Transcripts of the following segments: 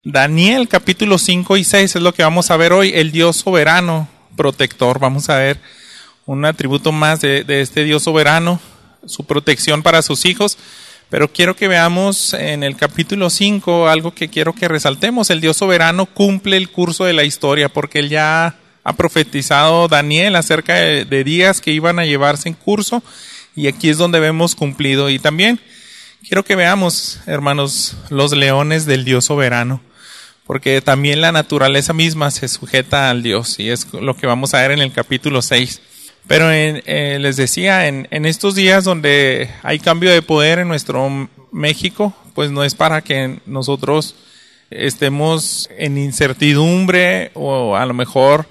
Daniel capítulo 5 y 6 es lo que vamos a ver hoy, el Dios soberano, protector. Vamos a ver un atributo más de este Dios soberano, su protección para sus hijos. Pero quiero que veamos en el capítulo 5 algo que quiero que resaltemos. El Dios soberano cumple el curso de la historia porque él ya ha profetizado Daniel acerca de días que iban a llevarse en curso y aquí es donde vemos cumplido. Y también quiero que veamos, hermanos, los leones del Dios soberano, porque también la naturaleza misma se sujeta al Dios y es lo que vamos a ver en el capítulo 6. Pero les decía, en estos días donde hay cambio de poder en nuestro México, pues no es para que nosotros estemos en incertidumbre o a lo mejor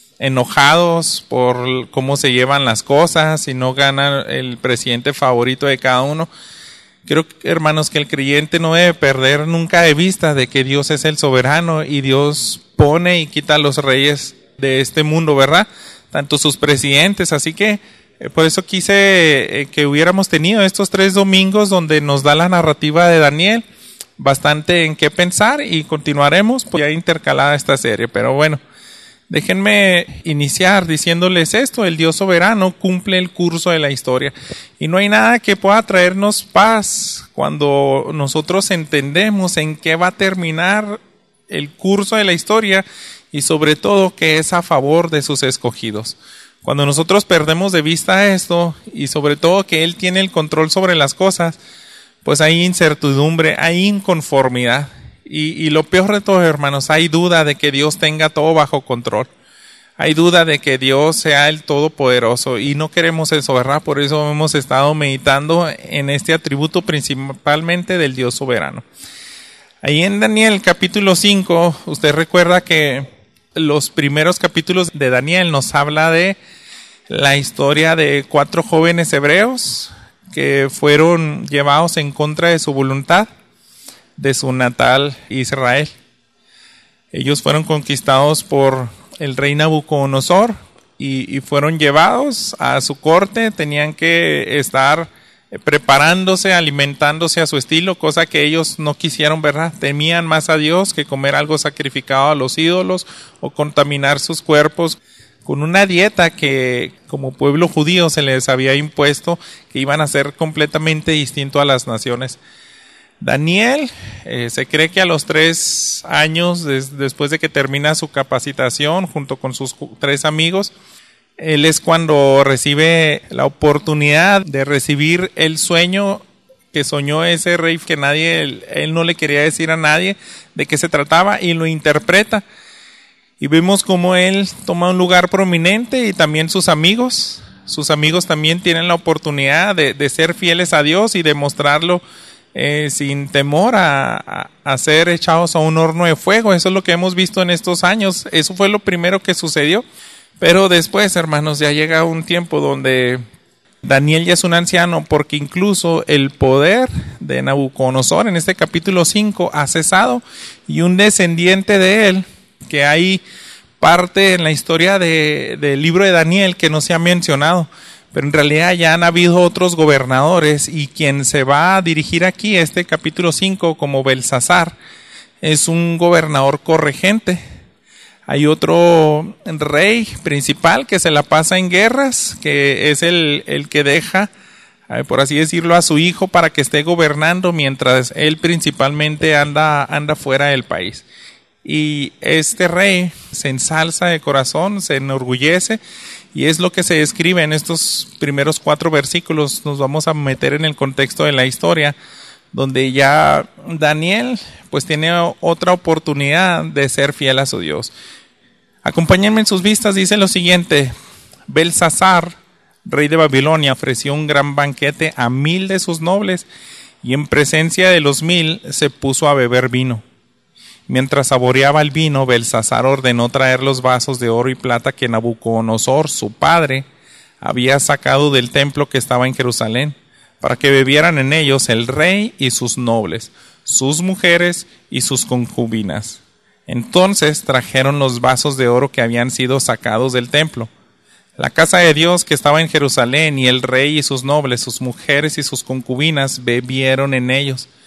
enojados por cómo se llevan las cosas, si no gana el presidente favorito de cada uno. Creo, hermanos, que el creyente no debe perder nunca de vista de que Dios es el soberano y Dios pone y quita a los reyes de este mundo, ¿verdad? Tanto sus presidentes, así que por eso quise que hubiéramos tenido estos 3 domingos donde nos da la narrativa de Daniel, bastante en qué pensar y continuaremos pues ya intercalada esta serie, pero bueno. Déjenme iniciar diciéndoles esto, el Dios soberano cumple el curso de la historia y no hay nada que pueda traernos paz cuando nosotros entendemos en qué va a terminar el curso de la historia y sobre todo que es a favor de sus escogidos. Cuando nosotros perdemos de vista esto y sobre todo que Él tiene el control sobre las cosas, pues hay incertidumbre, hay inconformidad. Y lo peor de todo, hermanos, hay duda de que Dios tenga todo bajo control. Hay duda de que Dios sea el Todopoderoso y no queremos eso, ¿verdad? Por eso hemos estado meditando en este atributo principalmente del Dios soberano. Ahí en Daniel capítulo 5, usted recuerda que los primeros capítulos de Daniel nos habla de la historia de 4 jóvenes hebreos que fueron llevados en contra de su voluntad de su natal Israel. Ellos fueron conquistados por el rey Nabucodonosor y fueron llevados a su corte, tenían que estar preparándose, alimentándose a su estilo, cosa que ellos no quisieron, ¿verdad? Temían más a Dios que comer algo sacrificado a los ídolos o contaminar sus cuerpos con una dieta que como pueblo judío se les había impuesto, que iban a ser completamente distinto a las naciones. Daniel, se cree que a los 3 años después de que termina su capacitación junto con sus 3 amigos, él es cuando recibe la oportunidad de recibir el sueño que soñó ese rey que él no le quería decir a nadie de qué se trataba y lo interpreta. Y vemos cómo él toma un lugar prominente y también sus amigos también tienen la oportunidad de ser fieles a Dios y de mostrarlo sin temor a ser echados a un horno de fuego. Eso es lo que hemos visto en estos años. Eso fue lo primero que sucedió. Pero después, hermanos, ya llega un tiempo donde Daniel ya es un anciano porque incluso el poder de Nabucodonosor en este capítulo 5 ha cesado y un descendiente de él, que hay parte en la historia del libro de Daniel que no se ha mencionado, pero en realidad ya han habido otros gobernadores y quien se va a dirigir aquí este capítulo 5 como Belsasar es un gobernador corregente. Hay otro rey principal que se la pasa en guerras, que es el que deja, por así decirlo, a su hijo para que esté gobernando mientras él principalmente anda fuera del país. Y este rey se ensalza de corazón, se enorgullece y es lo que se describe en estos primeros 4 versículos. Nos vamos a meter en el contexto de la historia donde ya Daniel pues tiene otra oportunidad de ser fiel a su Dios. Acompáñenme en sus vistas, dice lo siguiente: Belsasar, rey de Babilonia, ofreció un gran banquete a 1000 de sus nobles y en presencia de los 1000 se puso a beber vino. Mientras saboreaba el vino, Belsasar ordenó traer los vasos de oro y plata que Nabucodonosor, su padre, había sacado del templo que estaba en Jerusalén, para que bebieran en ellos el rey y sus nobles, sus mujeres y sus concubinas. Entonces trajeron los vasos de oro que habían sido sacados del templo. La casa de Dios que estaba en Jerusalén y el rey y sus nobles, sus mujeres y sus concubinas bebieron en ellos.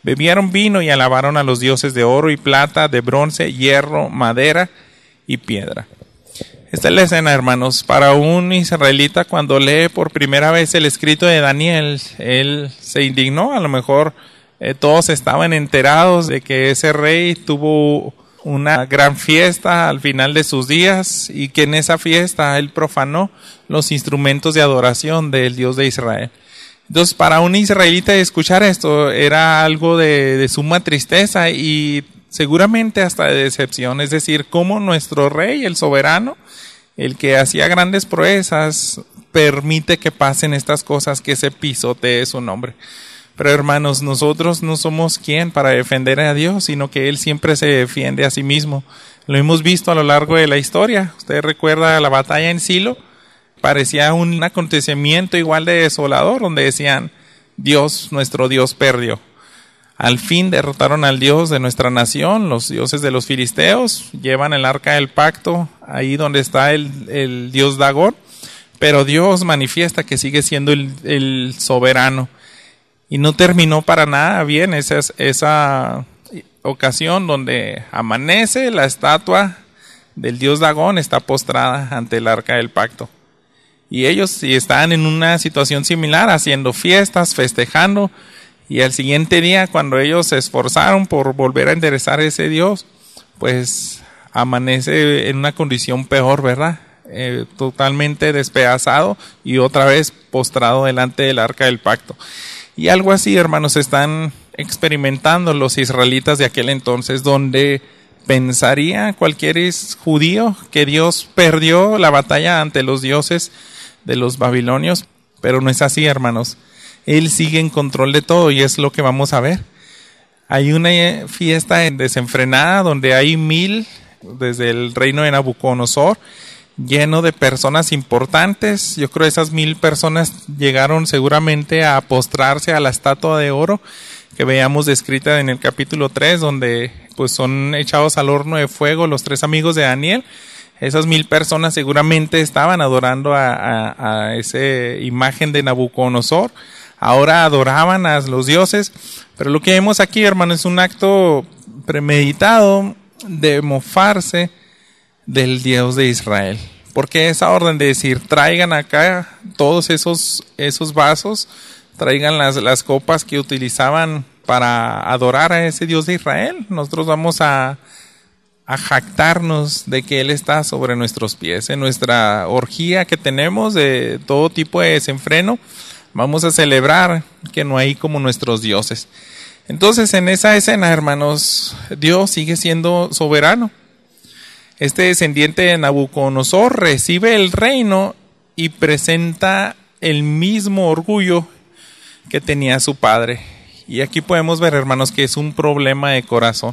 Bebieron vino y alabaron a los dioses de oro y plata, de bronce, hierro, madera y piedra. Esta es la escena, hermanos. Para un israelita, cuando lee por primera vez el escrito de Daniel, él se indignó. A lo mejor todos estaban enterados de que ese rey tuvo una gran fiesta al final de sus días y que en esa fiesta él profanó los instrumentos de adoración del Dios de Israel. Entonces, para un israelita escuchar esto era algo de suma tristeza y seguramente hasta de decepción. Es decir, cómo nuestro rey, el soberano, el que hacía grandes proezas, permite que pasen estas cosas, que se pisotee su nombre. Pero hermanos, nosotros no somos quien para defender a Dios, sino que Él siempre se defiende a sí mismo. Lo hemos visto a lo largo de la historia. Usted recuerda la batalla en Silo. Parecía un acontecimiento igual de desolador, donde decían, Dios, nuestro Dios perdió. Al fin derrotaron al Dios de nuestra nación, los dioses de los filisteos, llevan el arca del pacto ahí donde está el Dios Dagón, pero Dios manifiesta que sigue siendo el soberano. Y no terminó para nada bien esa ocasión donde amanece, la estatua del Dios Dagón está postrada ante el arca del pacto. Y ellos sí estaban en una situación similar, haciendo fiestas, festejando, y al siguiente día, cuando ellos se esforzaron por volver a enderezar ese Dios, pues amanece en una condición peor, ¿verdad? Totalmente despedazado y otra vez postrado delante del arca del pacto. Y algo así, hermanos, están experimentando los israelitas de aquel entonces, donde pensaría cualquier judío que Dios perdió la batalla ante los dioses de los babilonios, pero no es así, hermanos. Él sigue en control de todo y es lo que vamos a ver. Hay una fiesta desenfrenada donde hay 1000 desde el reino de Nabucodonosor, lleno de personas importantes. Yo creo que esas 1000 personas llegaron seguramente a postrarse a la estatua de oro que veíamos descrita en el capítulo 3, donde pues son echados al horno de fuego los 3 amigos de Daniel. Esas 1000 personas seguramente estaban adorando a esa imagen de Nabucodonosor. Ahora adoraban a los dioses. Pero lo que vemos aquí, hermano, es un acto premeditado de mofarse del Dios de Israel. Porque esa orden de decir, traigan acá todos esos vasos, traigan las copas que utilizaban para adorar a ese Dios de Israel. Nosotros vamos a jactarnos de que Él está sobre nuestros pies. En nuestra orgía que tenemos de todo tipo de desenfreno, vamos a celebrar que no hay como nuestros dioses. Entonces, en esa escena, hermanos, Dios sigue siendo soberano. Este descendiente de Nabucodonosor recibe el reino y presenta el mismo orgullo que tenía su padre. Y aquí podemos ver, hermanos, que es un problema de corazón.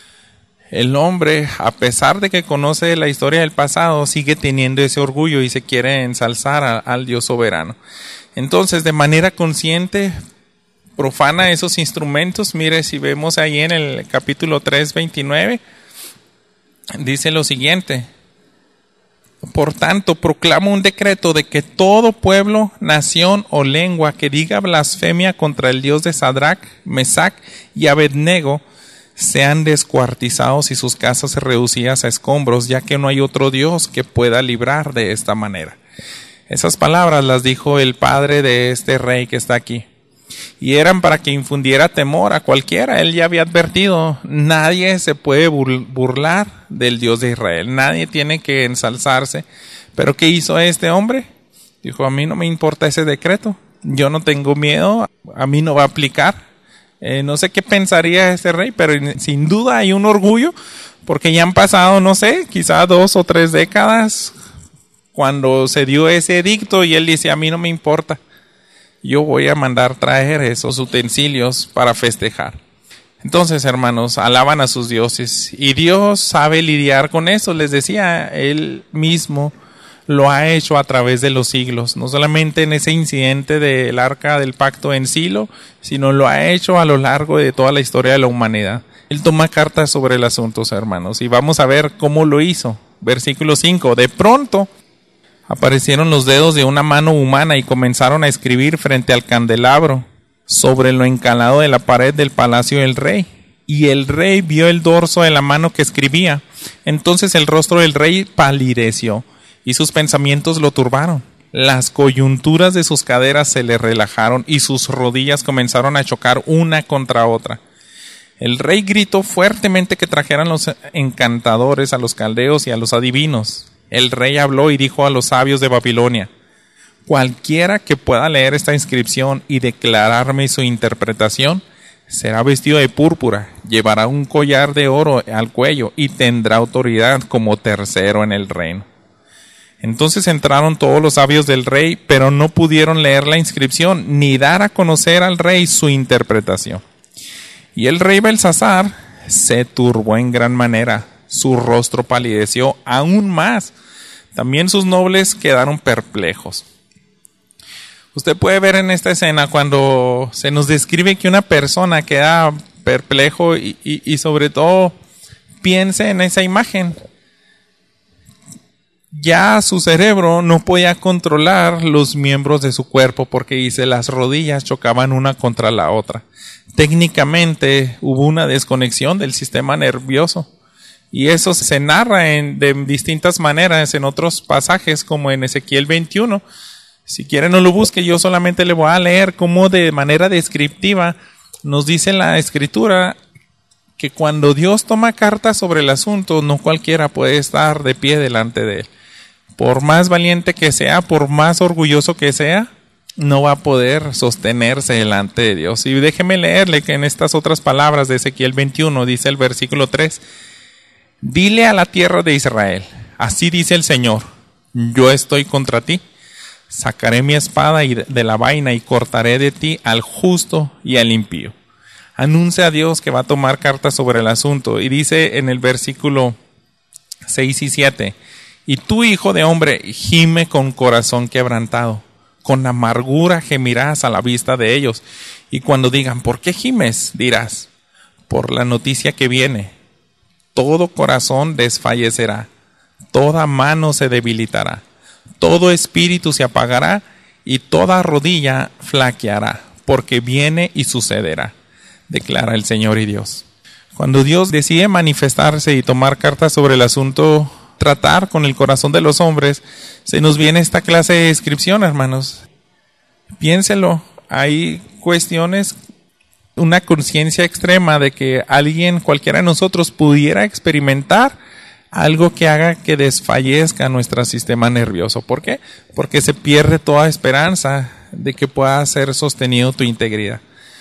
El hombre, a pesar de que conoce la historia del pasado, sigue teniendo ese orgullo y se quiere ensalzar al Dios soberano. Entonces, de manera consciente, profana esos instrumentos. Mire, si vemos ahí en el capítulo 3, 29, dice lo siguiente: por tanto, proclamo un decreto de que todo pueblo, nación o lengua que diga blasfemia contra el Dios de Sadrach, Mesach y Abednego sean descuartizados y sus casas reducidas a escombros, ya que no hay otro Dios que pueda librar de esta manera. Esas palabras las dijo el padre de este rey que está aquí. Y eran para que infundiera temor a cualquiera. Él ya había advertido, nadie se puede burlar del Dios de Israel. Nadie tiene que ensalzarse. ¿Pero qué hizo este hombre? Dijo, a mí no me importa ese decreto. Yo no tengo miedo. A mí no va a aplicar. No sé qué pensaría este rey, pero sin duda hay un orgullo, porque ya han pasado, no sé, quizás 2 o 3 décadas cuando se dio ese edicto y él dice, a mí no me importa. Yo voy a mandar traer esos utensilios para festejar. Entonces, hermanos, alaban a sus dioses y Dios sabe lidiar con eso. Les decía, Él mismo lo ha hecho a través de los siglos, no solamente en ese incidente del arca del pacto en Silo, sino lo ha hecho a lo largo de toda la historia de la humanidad. Él toma cartas sobre el asunto, hermanos, y vamos a ver cómo lo hizo. Versículo 5, de pronto aparecieron los dedos de una mano humana y comenzaron a escribir frente al candelabro sobre lo encalado de la pared del palacio del rey. Y el rey vio el dorso de la mano que escribía. Entonces el rostro del rey palideció y sus pensamientos lo turbaron. Las coyunturas de sus caderas se le relajaron y sus rodillas comenzaron a chocar una contra otra. El rey gritó fuertemente que trajeran los encantadores, a los caldeos y a los adivinos. El rey habló y dijo a los sabios de Babilonia: cualquiera que pueda leer esta inscripción y declararme su interpretación, será vestido de púrpura, llevará un collar de oro al cuello y tendrá autoridad como tercero en el reino. Entonces entraron todos los sabios del rey, pero no pudieron leer la inscripción ni dar a conocer al rey su interpretación. Y el rey Belsasar se turbó en gran manera, su rostro palideció aún más. También sus nobles quedaron perplejos. Usted puede ver en esta escena cuando se nos describe que una persona queda perplejo y sobre todo piense en esa imagen. Ya su cerebro no podía controlar los miembros de su cuerpo porque dice las rodillas chocaban una contra la otra. Técnicamente hubo una desconexión del sistema nervioso y eso se narra de distintas maneras en otros pasajes como en Ezequiel 21. Si quiere no lo busque, yo solamente le voy a leer cómo de manera descriptiva nos dice la escritura que cuando Dios toma carta sobre el asunto, no cualquiera puede estar de pie delante de él. Por más valiente que sea, por más orgulloso que sea, no va a poder sostenerse delante de Dios. Y déjeme leerle que en estas otras palabras de Ezequiel 21 dice el versículo 3: dile a la tierra de Israel, así dice el Señor, yo estoy contra ti, sacaré mi espada de la vaina y cortaré de ti al justo y al impío. Anuncia a Dios que va a tomar cartas sobre el asunto. Y dice en el versículo 6 y 7: y tú, hijo de hombre, gime con corazón quebrantado, con amargura gemirás a la vista de ellos. Y cuando digan, ¿por qué gimes?, dirás, por la noticia que viene. Todo corazón desfallecerá, toda mano se debilitará, todo espíritu se apagará y toda rodilla flaqueará, porque viene y sucederá, declara el Señor y Dios. Cuando Dios decide manifestarse y tomar cartas sobre el asunto, tratar con el corazón de los hombres, se nos viene esta clase de descripción, hermanos. Piénselo, hay cuestiones, una conciencia extrema de que alguien, cualquiera de nosotros, pudiera experimentar algo que haga que desfallezca nuestro sistema nervioso. ¿Por qué? Porque se pierde toda esperanza de que pueda ser sostenido tu integridad.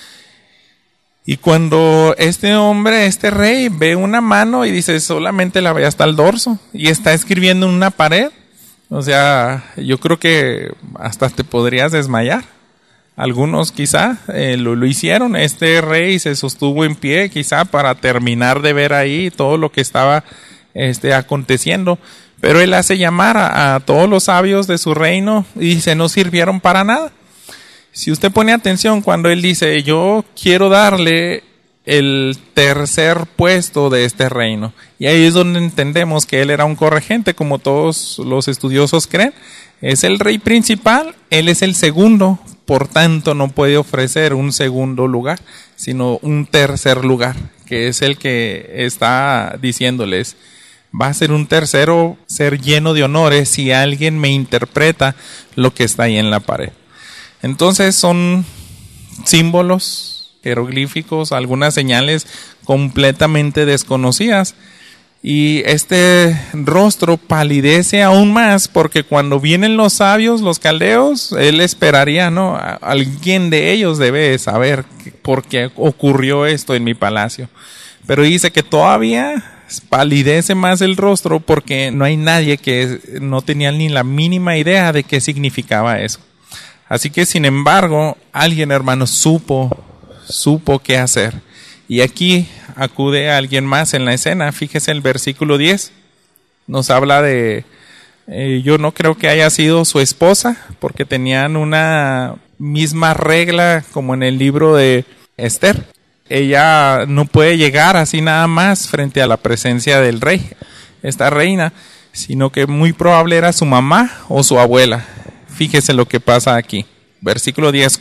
Y cuando este hombre, este rey, ve una mano y dice, solamente la ve hasta el dorso, y está escribiendo en una pared, o sea, yo creo que hasta te podrías desmayar. Algunos quizá lo hicieron. Este rey se sostuvo en pie quizá para terminar de ver ahí todo lo que estaba aconteciendo. Pero él hace llamar a todos los sabios de su reino y dice, no sirvieron para nada. Si usted pone atención cuando él dice, yo quiero darle el tercer puesto de este reino. Y ahí es donde entendemos que él era un corregente, como todos los estudiosos creen. Es el rey principal, él es el segundo, por tanto no puede ofrecer un segundo lugar, sino un tercer lugar, que es el que está diciéndoles, va a ser un tercero, ser lleno de honores si alguien me interpreta lo que está ahí en la pared. Entonces son símbolos, jeroglíficos, algunas señales completamente desconocidas. Y este rostro palidece aún más porque cuando vienen los sabios, los caldeos, él esperaría, ¿no? Alguien de ellos debe saber por qué ocurrió esto en mi palacio. Pero dice que todavía palidece más el rostro porque no hay nadie que no tenía ni la mínima idea de qué significaba eso. Así que, sin embargo, alguien, hermano, supo qué hacer. Y aquí acude alguien más en la escena. Fíjese el versículo 10. Nos habla de, yo no creo que haya sido su esposa, porque tenían una misma regla como en el libro de Esther. Ella no puede llegar así nada más frente a la presencia del rey, esta reina, sino que muy probable era su mamá o su abuela. Fíjese lo que pasa aquí. Versículo 10.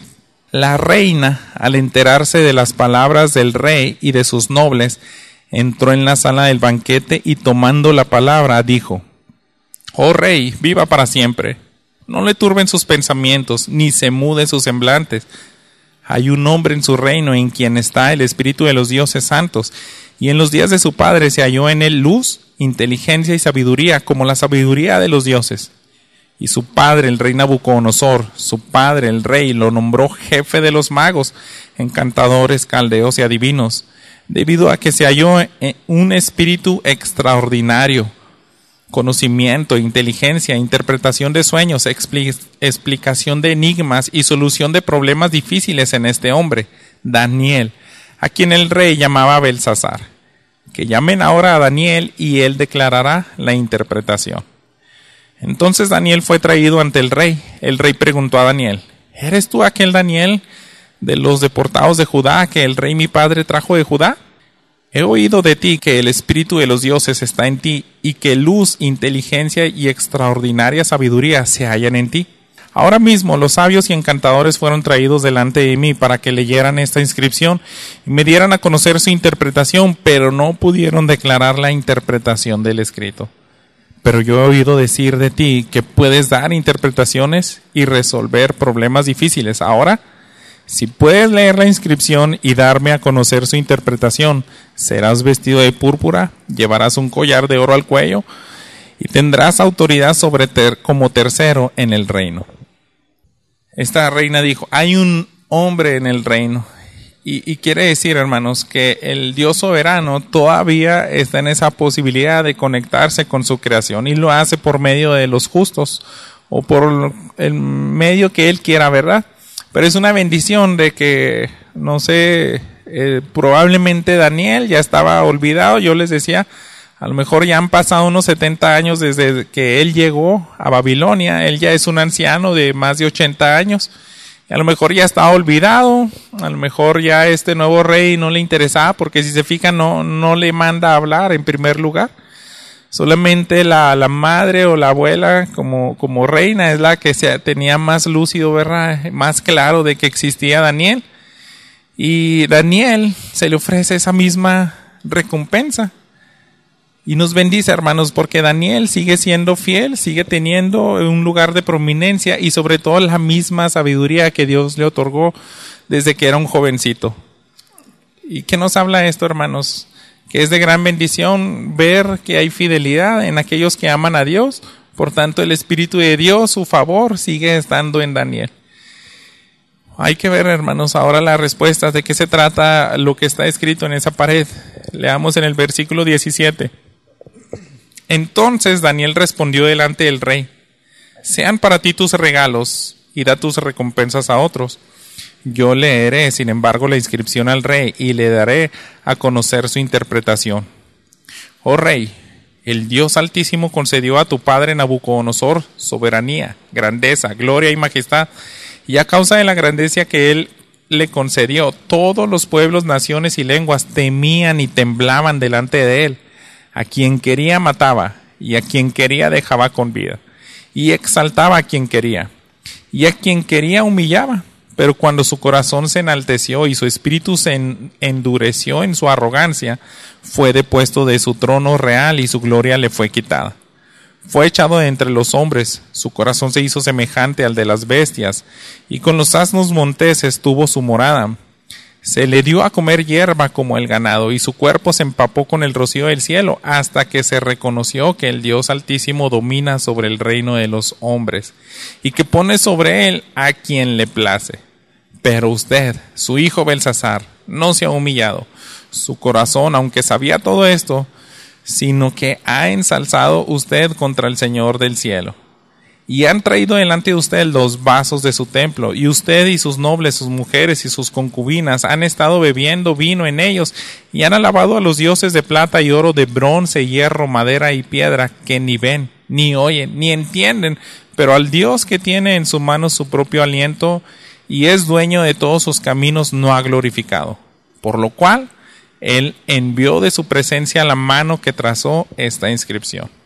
La reina, al enterarse de las palabras del rey y de sus nobles, entró en la sala del banquete y tomando la palabra dijo: «Oh rey, viva para siempre. No le turben sus pensamientos, ni se mude sus semblantes. Hay un hombre en su reino en quien está el espíritu de los dioses santos, y en los días de su padre se halló en él luz, inteligencia y sabiduría, como la sabiduría de los dioses. Y su padre, el rey Nabucodonosor, su padre, el rey, lo nombró jefe de los magos, encantadores, caldeos y adivinos, debido a que se halló un espíritu extraordinario, conocimiento, inteligencia, interpretación de sueños, explicación de enigmas y solución de problemas difíciles en este hombre, Daniel, a quien el rey llamaba Belsasar. Que llamen ahora a Daniel y él declarará la interpretación». Entonces Daniel fue traído ante el rey. El rey preguntó a Daniel: ¿Eres tú aquel Daniel de los deportados de Judá que el rey mi padre trajo de Judá? He oído de ti que el espíritu de los dioses está en ti y que luz, inteligencia y extraordinaria sabiduría se hallan en ti. Ahora mismo los sabios y encantadores fueron traídos delante de mí para que leyeran esta inscripción y me dieran a conocer su interpretación, pero no pudieron declarar la interpretación del escrito. Pero yo he oído decir de ti que puedes dar interpretaciones y resolver problemas difíciles. Ahora, si puedes leer la inscripción y darme a conocer su interpretación, serás vestido de púrpura, llevarás un collar de oro al cuello y tendrás autoridad como tercero en el reino. Esta reina dijo: hay un hombre en el reino. Y quiere decir, hermanos, que el Dios soberano todavía está en esa posibilidad de conectarse con su creación y lo hace por medio de los justos o por el medio que Él quiera, ¿verdad? Pero es una bendición de que, no sé, probablemente Daniel ya estaba olvidado. Yo les decía, a lo mejor ya han pasado unos 70 años desde que él llegó a Babilonia. Él ya es un anciano de más de 80 años. A lo mejor ya estaba olvidado, a lo mejor ya este nuevo rey no le interesaba, porque si se fijan no le manda a hablar en primer lugar. Solamente la madre o la abuela como reina es la que tenía más lúcido, ¿verdad? Más claro de que existía Daniel. Y Daniel se le ofrece esa misma recompensa. Y nos bendice, hermanos, porque Daniel sigue siendo fiel, sigue teniendo un lugar de prominencia y sobre todo la misma sabiduría que Dios le otorgó desde que era un jovencito. ¿Y qué nos habla esto, hermanos? Que es de gran bendición ver que hay fidelidad en aquellos que aman a Dios. Por tanto, el Espíritu de Dios, su favor, sigue estando en Daniel. Hay que ver, hermanos, ahora las respuestas. ¿De qué se trata lo que está escrito en esa pared? Leamos en el versículo 17. Entonces Daniel respondió delante del rey: sean para ti tus regalos y da tus recompensas a otros. Yo leeré, sin embargo, la inscripción al rey y le daré a conocer su interpretación. Oh rey, el Dios Altísimo concedió a tu padre Nabucodonosor soberanía, grandeza, gloria y majestad, y a causa de la grandeza que él le concedió, todos los pueblos, naciones y lenguas temían y temblaban delante de él. A quien quería mataba, y a quien quería dejaba con vida, y exaltaba a quien quería, y a quien quería humillaba. Pero cuando su corazón se enalteció y su espíritu se endureció en su arrogancia, fue depuesto de su trono real y su gloria le fue quitada. Fue echado de entre los hombres, su corazón se hizo semejante al de las bestias, y con los asnos monteses tuvo su morada. Se le dio a comer hierba como el ganado, y su cuerpo se empapó con el rocío del cielo, hasta que se reconoció que el Dios Altísimo domina sobre el reino de los hombres, y que pone sobre él a quien le place. Pero usted, su hijo Belsasar, no se ha humillado su corazón, aunque sabía todo esto, sino que ha ensalzado usted contra el Señor del cielo. Y han traído delante de usted los vasos de su templo, y usted y sus nobles, sus mujeres y sus concubinas han estado bebiendo vino en ellos, y han alabado a los dioses de plata y oro, de bronce, hierro, madera y piedra, que ni ven, ni oyen, ni entienden, pero al Dios que tiene en su mano su propio aliento, y es dueño de todos sus caminos, no ha glorificado. Por lo cual, él envió de su presencia la mano que trazó esta inscripción.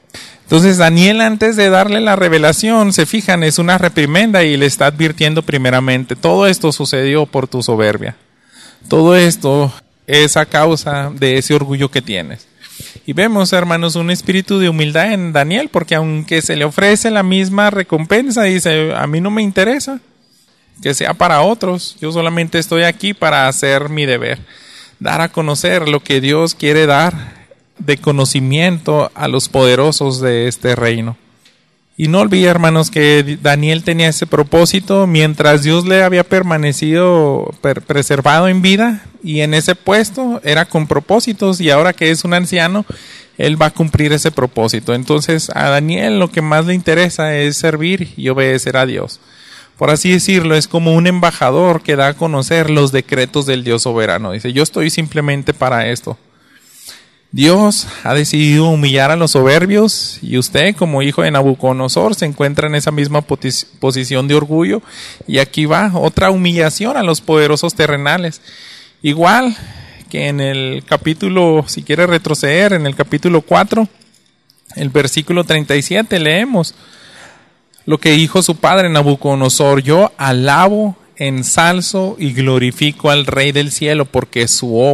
Entonces Daniel, antes de darle la revelación, se fijan, es una reprimenda y le está advirtiendo primeramente, todo esto sucedió por tu soberbia. Todo esto es a causa de ese orgullo que tienes. Y vemos, hermanos, un espíritu de humildad en Daniel, porque aunque se le ofrece la misma recompensa, dice, a mí no me interesa que sea para otros, yo solamente estoy aquí para hacer mi deber, dar a conocer lo que Dios quiere dar de conocimiento a los poderosos de este reino. Y no olvide, hermanos, que Daniel tenía ese propósito mientras Dios le había permanecido preservado en vida y en ese puesto, era con propósitos, y ahora que es un anciano, él va a cumplir ese propósito. Entonces a Daniel lo que más le interesa es servir y obedecer a Dios. Por así decirlo, es como un embajador que da a conocer los decretos del Dios soberano. Dice, yo estoy simplemente para esto. Dios ha decidido humillar a los soberbios y usted, como hijo de Nabucodonosor, se encuentra en esa misma posición de orgullo, y aquí va otra humillación a los poderosos terrenales. Igual que en el capítulo, si quiere retroceder, en el capítulo 4, el versículo 37, leemos lo que dijo su padre Nabucodonosor: yo alabo, ensalzo y glorifico al Rey del cielo, porque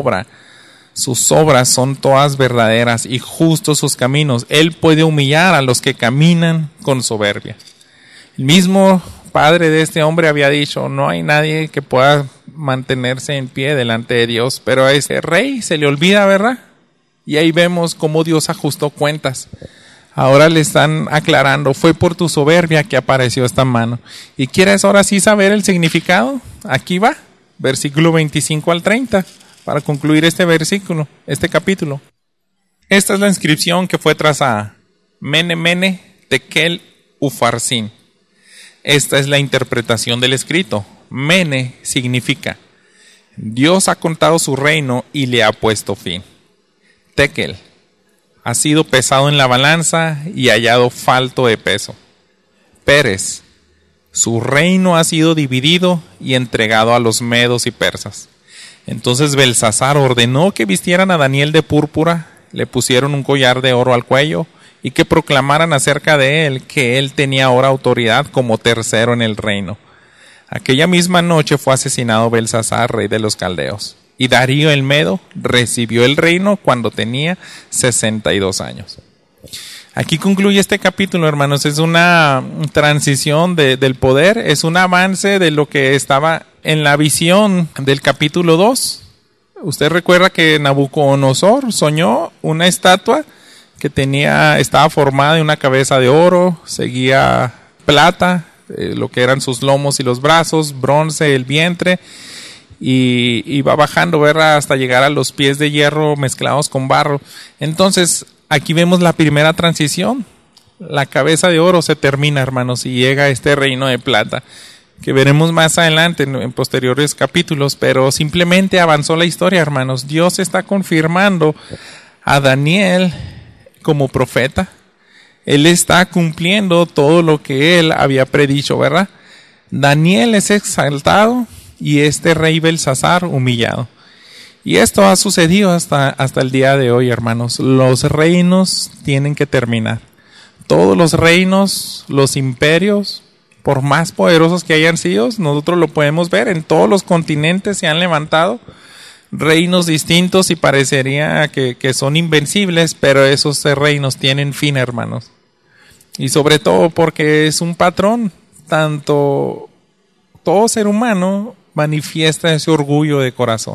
sus obras son todas verdaderas y justos sus caminos. Él puede humillar a los que caminan con soberbia. El mismo padre de este hombre había dicho, no hay nadie que pueda mantenerse en pie delante de Dios, pero a ese rey se le olvida, ¿verdad? Y ahí vemos cómo Dios ajustó cuentas. Ahora le están aclarando, fue por tu soberbia que apareció esta mano. ¿Y quieres ahora sí saber el significado? Aquí va, versículo 25 al 30. Para concluir este capítulo. Esta es la inscripción que fue trazada. Mene, mene, tekel, ufarsin. Esta es la interpretación del escrito. Mene significa, Dios ha contado su reino y le ha puesto fin. Tekel, ha sido pesado en la balanza y hallado falto de peso. Peres, su reino ha sido dividido y entregado a los medos y persas. Entonces Belsasar ordenó que vistieran a Daniel de púrpura, le pusieron un collar de oro al cuello y que proclamaran acerca de él que él tenía ahora autoridad como tercero en el reino. Aquella misma noche fue asesinado Belsasar, rey de los caldeos, y Darío el Medo recibió el reino cuando tenía 62 años. Aquí concluye este capítulo, hermanos. Es una transición del poder, es un avance de lo que estaba en la visión del capítulo 2. Usted recuerda que Nabucodonosor soñó una estatua que estaba formada de una cabeza de oro, seguía plata, lo que eran sus lomos y los brazos, bronce, el vientre, y va bajando, ¿verdad?, hasta llegar a los pies de hierro mezclados con barro. Entonces, aquí vemos la primera transición. La cabeza de oro se termina, hermanos, y llega este reino de plata, que veremos más adelante en posteriores capítulos, pero simplemente avanzó la historia, hermanos. Dios está confirmando a Daniel como profeta. Él está cumpliendo todo lo que él había predicho, ¿verdad? Daniel es exaltado y este rey Belsasar humillado. Y esto ha sucedido hasta el día de hoy, hermanos. Los reinos tienen que terminar. Todos los reinos, los imperios, por más poderosos que hayan sido, nosotros lo podemos ver, en todos los continentes se han levantado reinos distintos y parecería que son invencibles, pero esos reinos tienen fin, hermanos. Y sobre todo porque es un patrón, todo ser humano manifiesta ese orgullo de corazón.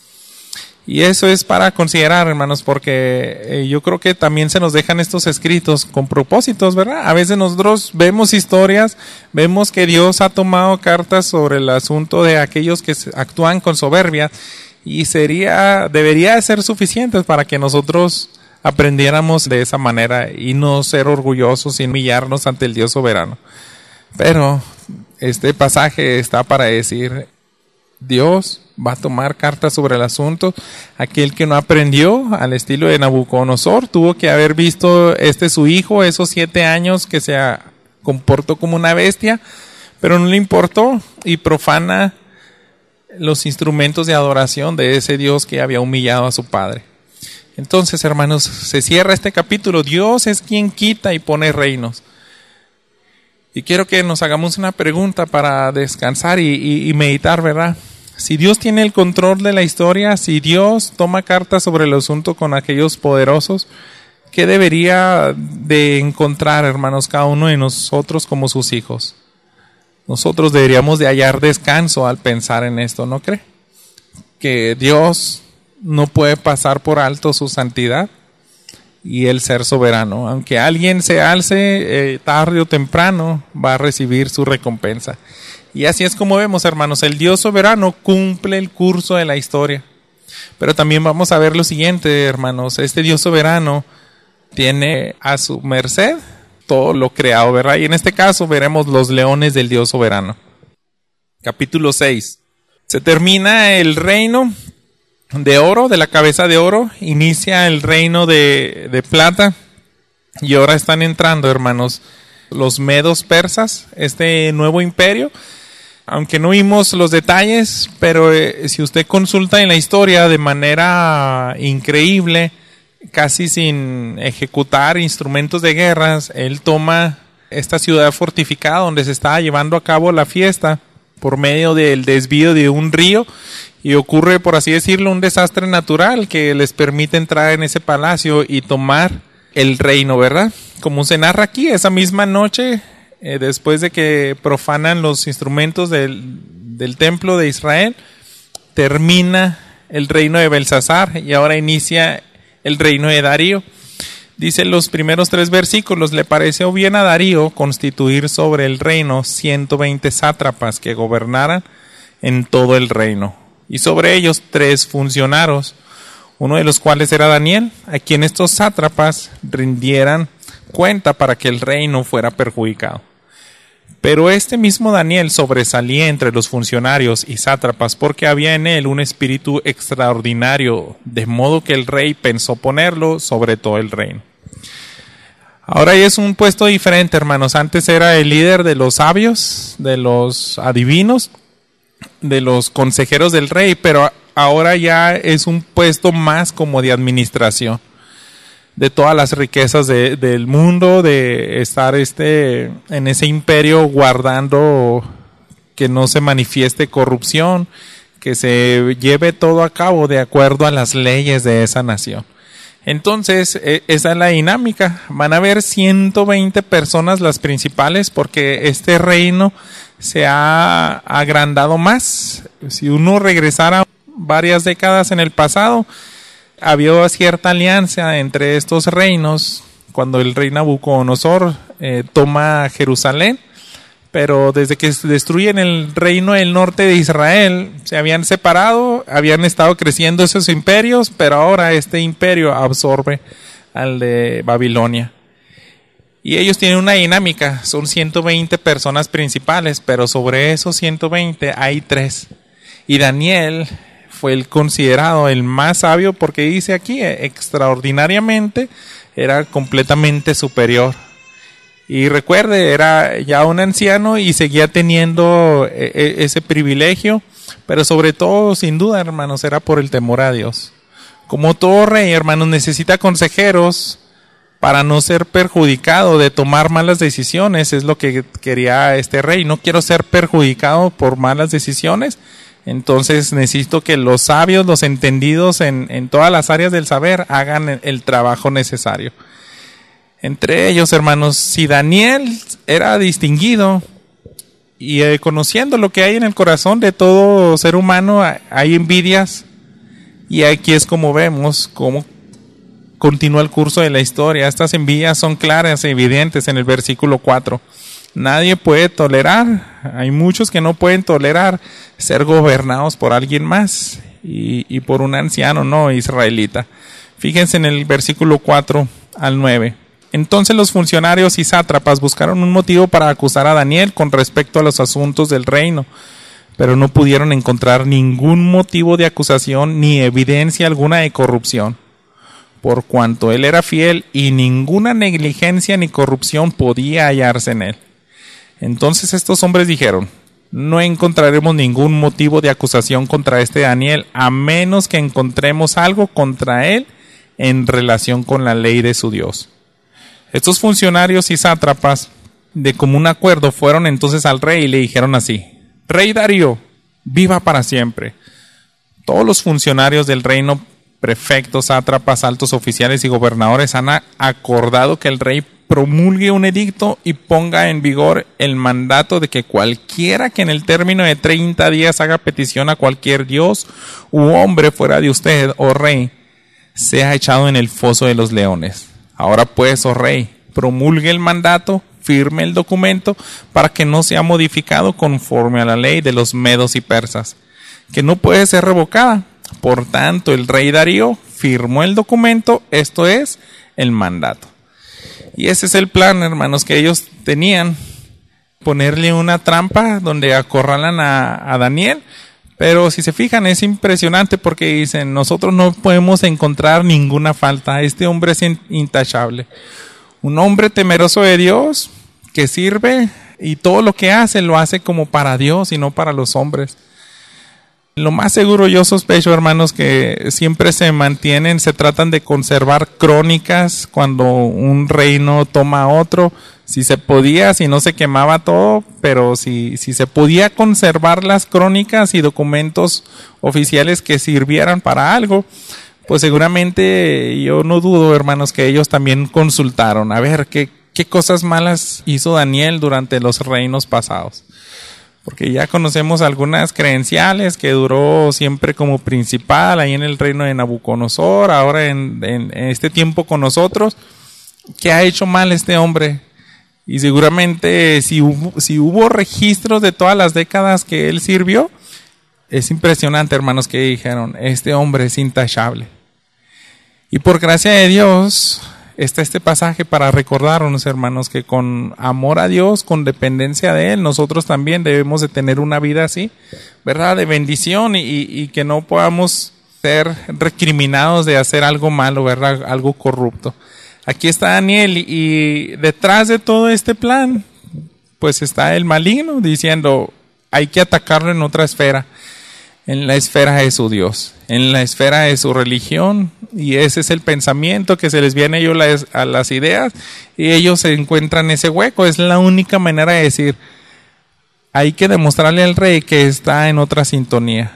Y eso es para considerar, hermanos, porque yo creo que también se nos dejan estos escritos con propósitos, ¿verdad? A veces nosotros vemos historias, vemos que Dios ha tomado cartas sobre el asunto de aquellos que actúan con soberbia, y debería ser suficiente para que nosotros aprendiéramos de esa manera y no ser orgullosos y humillarnos ante el Dios soberano. Pero este pasaje está para decir, Dios va a tomar cartas sobre el asunto. Aquel que no aprendió al estilo de Nabucodonosor tuvo que haber visto su hijo esos 7 años que se comportó como una bestia, pero no le importó y profana los instrumentos de adoración de ese Dios que había humillado a su padre. Entonces, hermanos, se cierra este capítulo. Dios es quien quita y pone reinos. Y quiero que nos hagamos una pregunta para descansar y meditar, ¿verdad? Si Dios tiene el control de la historia, si Dios toma cartas sobre el asunto con aquellos poderosos, ¿qué debería de encontrar, hermanos, cada uno de nosotros como sus hijos? Nosotros deberíamos de hallar descanso al pensar en esto, ¿no cree? Que Dios no puede pasar por alto su santidad y el ser soberano. Aunque alguien se alce tarde o temprano, va a recibir su recompensa. Y así es como vemos, hermanos, el Dios soberano cumple el curso de la historia. Pero también vamos a ver lo siguiente, hermanos. Este Dios soberano tiene a su merced todo lo creado, ¿verdad? Y en este caso veremos los leones del Dios soberano. Capítulo 6. Se termina el reino de oro, de la cabeza de oro. Inicia el reino de plata. Y ahora están entrando, hermanos, los medos persas, este nuevo imperio. Aunque no vimos los detalles, pero si usted consulta en la historia de manera increíble, casi sin ejecutar instrumentos de guerras, él toma esta ciudad fortificada donde se estaba llevando a cabo la fiesta por medio del desvío de un río, y ocurre, por así decirlo, un desastre natural que les permite entrar en ese palacio y tomar el reino, ¿verdad? Como se narra aquí, esa misma noche, después de que profanan los instrumentos del templo de Israel, termina el reino de Belsasar y ahora inicia el reino de Darío. Dice los primeros 3 versículos: le pareció bien a Darío constituir sobre el reino 120 sátrapas que gobernaran en todo el reino, y sobre ellos 3 funcionarios, uno de los cuales era Daniel, a quien estos sátrapas rindieran cuenta para que el reino fuera perjudicado. Pero este mismo Daniel sobresalía entre los funcionarios y sátrapas porque había en él un espíritu extraordinario, de modo que el rey pensó ponerlo sobre todo el reino. Ahora es un puesto diferente, hermanos. Antes era el líder de los sabios, de los adivinos, de los consejeros del rey, pero ahora ya es un puesto más como de administración de todas las riquezas del mundo, de estar en ese imperio guardando que no se manifieste corrupción, que se lleve todo a cabo de acuerdo a las leyes de esa nación. Entonces, esa es la dinámica. Van a haber 120 personas las principales porque este reino se ha agrandado más. Si uno regresara varias décadas en el pasado, había cierta alianza entre estos reinos cuando el rey Nabucodonosor toma Jerusalén, pero desde que destruyen el reino del norte de Israel se habían separado, habían estado creciendo esos imperios, pero ahora este imperio absorbe al de Babilonia. Y ellos tienen una dinámica, son 120 personas principales, pero sobre esos 120 hay 3. Y Daniel fue el considerado el más sabio porque dice aquí, extraordinariamente, era completamente superior. Y recuerde, era ya un anciano y seguía teniendo ese privilegio, pero sobre todo, sin duda, hermanos, era por el temor a Dios. Como todo rey, hermanos, necesita consejeros para no ser perjudicado de tomar malas decisiones. Es lo que quería este rey. No quiero ser perjudicado por malas decisiones. Entonces necesito que los sabios, los entendidos en todas las áreas del saber hagan el trabajo necesario. Entre ellos, hermanos, si Daniel era distinguido y conociendo lo que hay en el corazón de todo ser humano, hay envidias, y aquí es como vemos cómo continúa el curso de la historia. Estas envidias son claras e evidentes en el versículo 4. Nadie puede tolerar, hay muchos que no pueden tolerar ser gobernados por alguien más y por un anciano no israelita. Fíjense en el versículo 4 al 9. Entonces los funcionarios y sátrapas buscaron un motivo para acusar a Daniel con respecto a los asuntos del reino, pero no pudieron encontrar ningún motivo de acusación ni evidencia alguna de corrupción, por cuanto él era fiel y ninguna negligencia ni corrupción podía hallarse en él. Entonces estos hombres dijeron: no encontraremos ningún motivo de acusación contra este Daniel, a menos que encontremos algo contra él en relación con la ley de su Dios. Estos funcionarios y sátrapas de común acuerdo fueron entonces al rey y le dijeron así: Rey Darío, viva para siempre. Todos los funcionarios del reino, prefectos, sátrapas, altos oficiales y gobernadores han acordado que el rey promulgue un edicto y ponga en vigor el mandato de que cualquiera que en el término de 30 días haga petición a cualquier dios u hombre fuera de usted, oh rey, sea echado en el foso de los leones. Ahora pues, oh rey, promulgue el mandato, firme el documento para que no sea modificado conforme a la ley de los medos y persas, que no puede ser revocada. Por tanto, el rey Darío firmó el documento, esto es, el mandato. Y ese es el plan, hermanos, que ellos tenían: ponerle una trampa donde acorralan a Daniel. Pero si se fijan, es impresionante porque dicen: nosotros no podemos encontrar ninguna falta, este hombre es intachable. Un hombre temeroso de Dios, que sirve, y todo lo que hace lo hace como para Dios y no para los hombres. Lo más seguro, yo sospecho, hermanos, que siempre se tratan de conservar crónicas cuando un reino toma a otro. Si se podía, si no se quemaba todo, pero si se podía conservar las crónicas y documentos oficiales que sirvieran para algo, pues seguramente yo no dudo, hermanos, que ellos también consultaron a ver qué cosas malas hizo Daniel durante los reinos pasados. Porque ya conocemos algunas credenciales, que duró siempre como principal ahí en el reino de Nabucodonosor, ahora en este tiempo con nosotros. ¿Qué ha hecho mal este hombre? Y seguramente si hubo registros de todas las décadas que él sirvió, es impresionante, hermanos, que dijeron: este hombre es intachable. Y por gracia de Dios está este pasaje para recordarnos, hermanos, que con amor a Dios, con dependencia de Él, nosotros también debemos de tener una vida así, ¿verdad? De bendición, y que no podamos ser recriminados de hacer algo malo, ¿verdad? Algo corrupto. Aquí está Daniel, y detrás de todo este plan, pues está el maligno diciendo: hay que atacarlo en otra esfera, en la esfera de su Dios, en la esfera de su religión. Y ese es el pensamiento que se les viene a ellos a las ideas, y ellos se encuentran ese hueco. Es la única manera de decir: hay que demostrarle al rey que está en otra sintonía.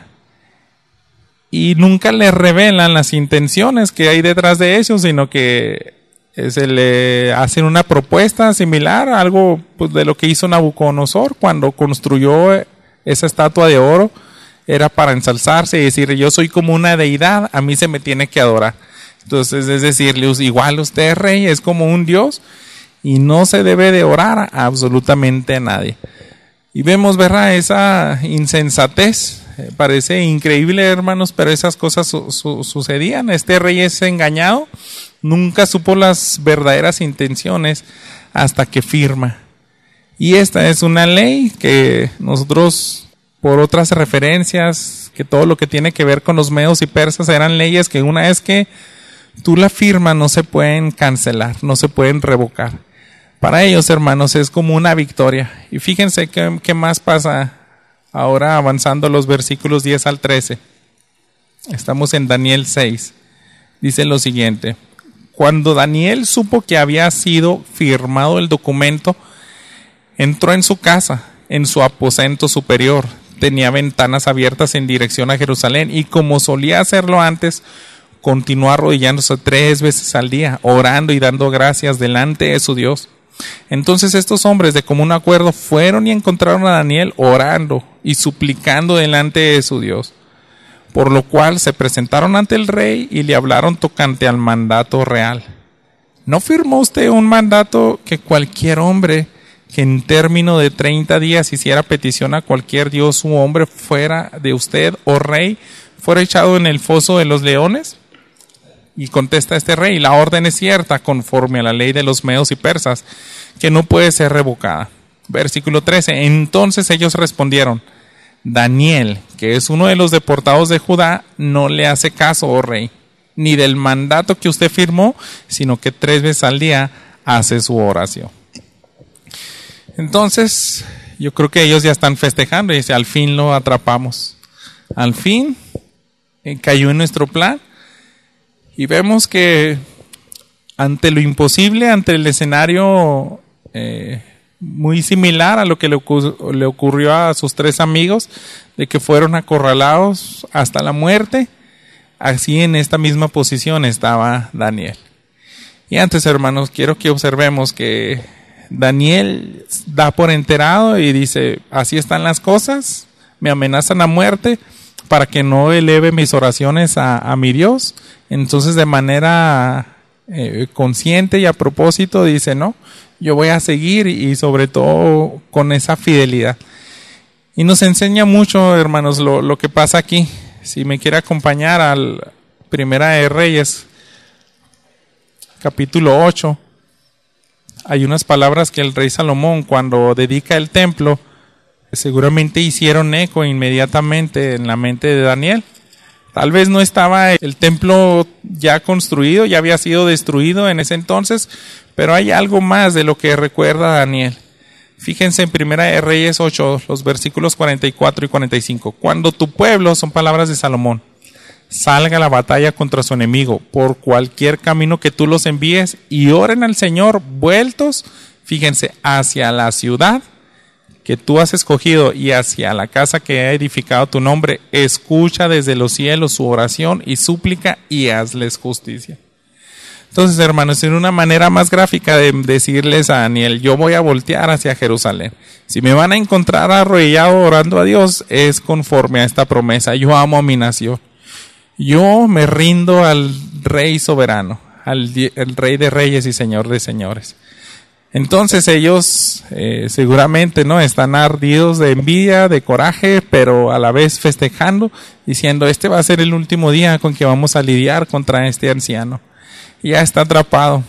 Y nunca le revelan las intenciones que hay detrás de ellos, sino que se le hacen una propuesta similar a algo, pues, de lo que hizo Nabucodonosor cuando construyó esa estatua de oro. Era para ensalzarse y decir: yo soy como una deidad, a mí se me tiene que adorar. Entonces es decirle: igual usted, rey, es como un dios y no se debe de orar a absolutamente a nadie. Y vemos, ¿verdad?, esa insensatez. Parece increíble, hermanos, pero esas cosas sucedían. Este rey es engañado, nunca supo las verdaderas intenciones hasta que firma. Y esta es una ley que nosotros, por otras referencias, que todo lo que tiene que ver con los medos y persas eran leyes que una vez que tú la firmas no se pueden cancelar, no se pueden revocar. Para ellos, hermanos, es como una victoria. Y fíjense qué más pasa ahora, avanzando los versículos 10 al 13. Estamos en Daniel 6. Dice lo siguiente: cuando Daniel supo que había sido firmado el documento, entró en su casa, en su aposento superior. Tenía ventanas abiertas en dirección a Jerusalén, y como solía hacerlo antes, continuó arrodillándose 3 veces al día, orando y dando gracias delante de su Dios. Entonces estos hombres de común acuerdo fueron y encontraron a Daniel orando y suplicando delante de su Dios, por lo cual se presentaron ante el rey y le hablaron tocante al mandato real. ¿No firmó usted un mandato que cualquier hombre que en término de 30 días hiciera petición a cualquier dios u hombre fuera de usted, oh rey, fuera echado en el foso de los leones? Y contesta este rey: la orden es cierta, conforme a la ley de los medos y persas, que no puede ser revocada. Versículo 13. Entonces ellos respondieron: Daniel, que es uno de los deportados de Judá, no le hace caso, oh rey, ni del mandato que usted firmó, sino que 3 veces al día hace su oración. Entonces, yo creo que ellos ya están festejando y dice: al fin lo atrapamos. Al fin cayó en nuestro plan. Y vemos que ante lo imposible, ante el escenario muy similar a lo que le ocurrió a sus 3 amigos, de que fueron acorralados hasta la muerte, así en esta misma posición estaba Daniel. Y antes, hermanos, quiero que observemos que Daniel da por enterado y dice, así están las cosas, me amenazan a muerte para que no eleve mis oraciones a mi Dios. Entonces, de manera consciente y a propósito, dice, no, yo voy a seguir, y sobre todo con esa fidelidad. Y nos enseña mucho, hermanos, lo que pasa aquí. Si me quiere acompañar al Primera de Reyes, capítulo 8, hay unas palabras que el rey Salomón, cuando dedica el templo, seguramente hicieron eco inmediatamente en la mente de Daniel. Tal vez no estaba el templo ya construido, ya había sido destruido en ese entonces, pero hay algo más de lo que recuerda Daniel. Fíjense en Primera de Reyes 8, los versículos 44 y 45. Cuando tu pueblo, son palabras de Salomón, salga a la batalla contra su enemigo, por cualquier camino que tú los envíes, y oren al Señor vueltos, fíjense, hacia la ciudad que tú has escogido y hacia la casa que ha edificado tu nombre, escucha desde los cielos su oración y súplica y hazles justicia. Entonces, hermanos, en una manera más gráfica de decirles a Daniel, yo voy a voltear hacia Jerusalén. Si me van a encontrar arrodillado orando a Dios, es conforme a esta promesa. Yo amo a mi nación. Yo me rindo al Rey soberano, el Rey de reyes y Señor de señores. Entonces ellos seguramente no están ardidos de envidia, de coraje, pero a la vez festejando, diciendo, este va a ser el último día con que vamos a lidiar contra este anciano. Ya está atrapado.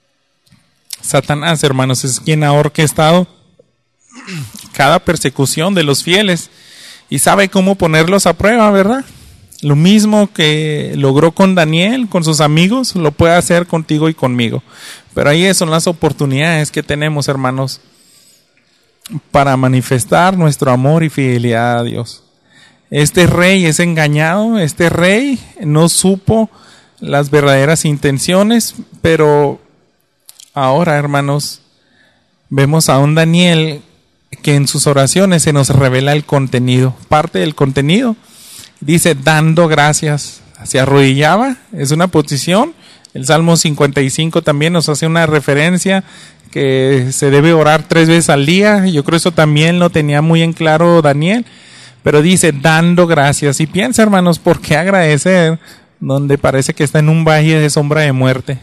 Satanás, hermanos, es quien ha orquestado cada persecución de los fieles y sabe cómo ponerlos a prueba, ¿verdad? Lo mismo que logró con Daniel, con sus amigos, lo puede hacer contigo y conmigo. Pero ahí son las oportunidades que tenemos, hermanos, para manifestar nuestro amor y fidelidad a Dios. Este rey es engañado, este rey no supo las verdaderas intenciones, pero ahora, hermanos, vemos a un Daniel que en sus oraciones se nos revela el contenido, parte del contenido. Dice, dando gracias, se arrodillaba, es una posición. El Salmo 55 también nos hace una referencia que se debe orar 3 veces al día. Yo creo eso también lo tenía muy en claro Daniel, pero dice, dando gracias. Y piensa, hermanos, ¿por qué agradecer donde parece que está en un valle de sombra de muerte?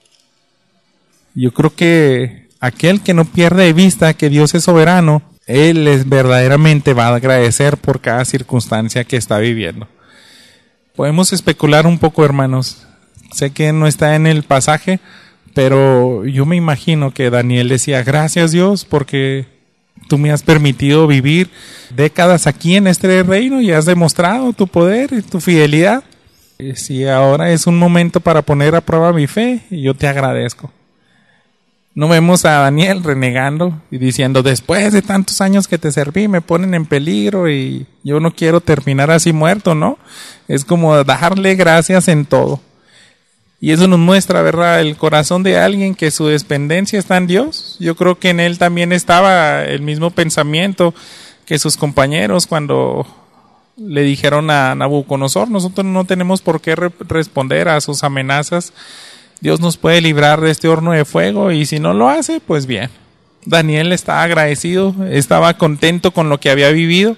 Yo creo que aquel que no pierde de vista que Dios es soberano, Él verdaderamente va a agradecer por cada circunstancia que está viviendo. Podemos especular un poco, hermanos. Sé que no está en el pasaje, pero yo me imagino que Daniel decía, gracias Dios porque tú me has permitido vivir décadas aquí en este reino y has demostrado tu poder y tu fidelidad. Si ahora es un momento para poner a prueba mi fe, yo te agradezco. No vemos a Daniel renegando y diciendo, después de tantos años que te serví, me ponen en peligro y yo no quiero terminar así muerto, ¿no? Es como darle gracias en todo. Y eso nos muestra, ¿verdad?, el corazón de alguien que su dependencia está en Dios. Yo creo que en él también estaba el mismo pensamiento que sus compañeros cuando le dijeron a Nabucodonosor, nosotros no tenemos por qué responder a sus amenazas. Dios nos puede librar de este horno de fuego y si no lo hace, pues bien. Daniel estaba agradecido, estaba contento con lo que había vivido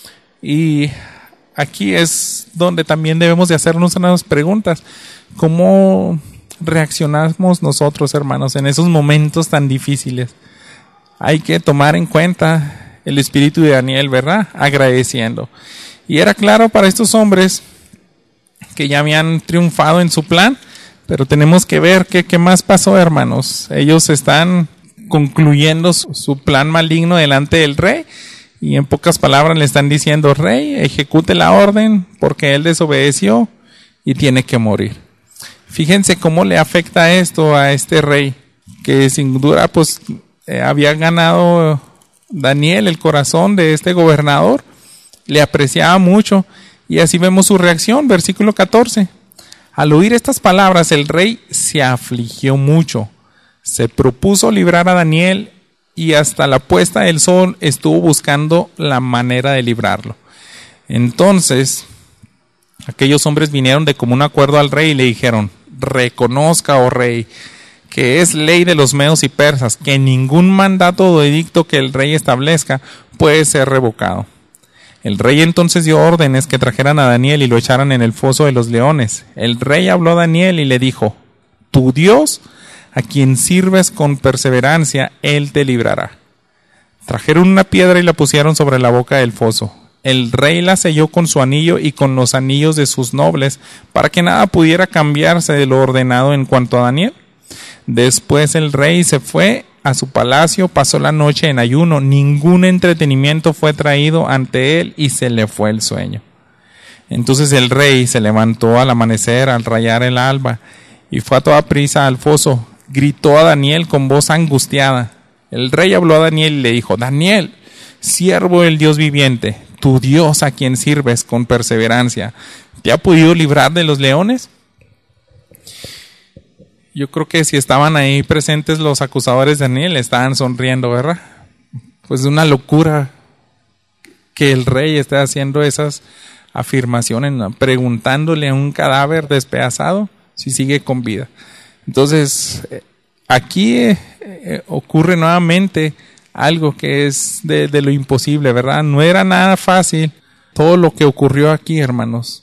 y aquí es donde también debemos de hacernos unas preguntas. ¿Cómo reaccionamos nosotros, hermanos, en esos momentos tan difíciles? Hay que tomar en cuenta el espíritu de Daniel, ¿verdad? Agradeciendo. Y era claro para estos hombres que ya habían triunfado en su plan, pero tenemos que ver qué más pasó, hermanos. Ellos están concluyendo su plan maligno delante del rey y en pocas palabras le están diciendo, rey, ejecute la orden porque él desobedeció y tiene que morir. Fíjense cómo le afecta esto a este rey, que sin duda pues había ganado Daniel el corazón de este gobernador, le apreciaba mucho y así vemos su reacción, versículo 14. Al oír estas palabras, el rey se afligió mucho. Se propuso librar a Daniel y hasta la puesta del sol estuvo buscando la manera de librarlo. Entonces, aquellos hombres vinieron de común acuerdo al rey y le dijeron: reconozca, oh rey, que es ley de los medos y persas, que ningún mandato o edicto que el rey establezca puede ser revocado. El rey entonces dio órdenes que trajeran a Daniel y lo echaran en el foso de los leones. El rey habló a Daniel y le dijo: tu Dios, a quien sirves con perseverancia, él te librará. Trajeron una piedra y la pusieron sobre la boca del foso. El rey la selló con su anillo y con los anillos de sus nobles, para que nada pudiera cambiarse de lo ordenado en cuanto a Daniel. Después el rey se fue a su palacio, pasó la noche en ayuno, ningún entretenimiento fue traído ante él y se le fue el sueño. Entonces el rey se levantó al amanecer, al rayar el alba, y fue a toda prisa al foso. Gritó a Daniel con voz angustiada. El rey habló a Daniel y le dijo: Daniel, siervo del Dios viviente, tu Dios a quien sirves con perseverancia, ¿te ha podido librar de los leones? Yo creo que si estaban ahí presentes los acusadores de Daniel, estaban sonriendo, ¿verdad? Pues es una locura que el rey esté haciendo esas afirmaciones, ¿no? Preguntándole a un cadáver despedazado si sigue con vida. Entonces, aquí ocurre nuevamente algo que es de lo imposible, ¿verdad? No era nada fácil todo lo que ocurrió aquí, hermanos.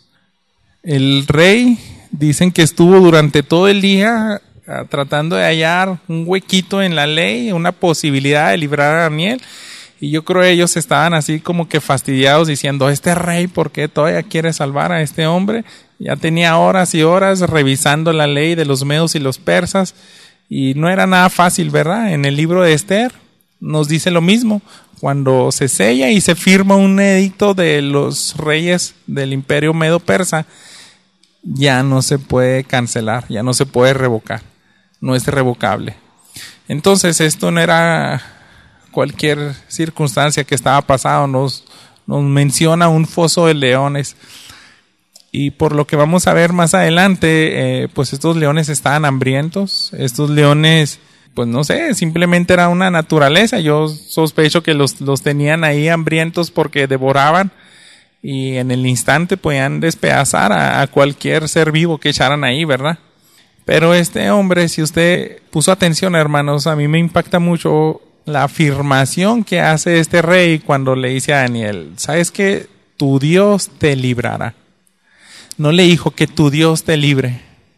El rey, dicen que estuvo durante todo el día tratando de hallar un huequito en la ley, una posibilidad de librar a Daniel. Y yo creo que ellos estaban así como que fastidiados diciendo: este rey, ¿por qué todavía quiere salvar a este hombre? Ya tenía horas y horas revisando la ley de los medos y los persas y no era nada fácil, ¿verdad? En el libro de Esther nos dice lo mismo. Cuando se sella y se firma un edicto de los reyes del imperio medo-persa, ya no se puede cancelar, ya no se puede revocar, no es revocable. Entonces esto no era cualquier circunstancia que estaba pasando, nos menciona un foso de leones. Y por lo que vamos a ver más adelante, pues estos leones estaban hambrientos, estos leones, pues no sé, simplemente era una naturaleza. Yo sospecho que los tenían ahí hambrientos porque devoraban y en el instante podían despedazar a cualquier ser vivo que echaran ahí, ¿verdad? Pero este hombre, si usted puso atención, hermanos, a mí me impacta mucho la afirmación que hace este rey cuando le dice a Daniel: ¿sabes qué? Tu Dios te librará. No le dijo que tu Dios te libre.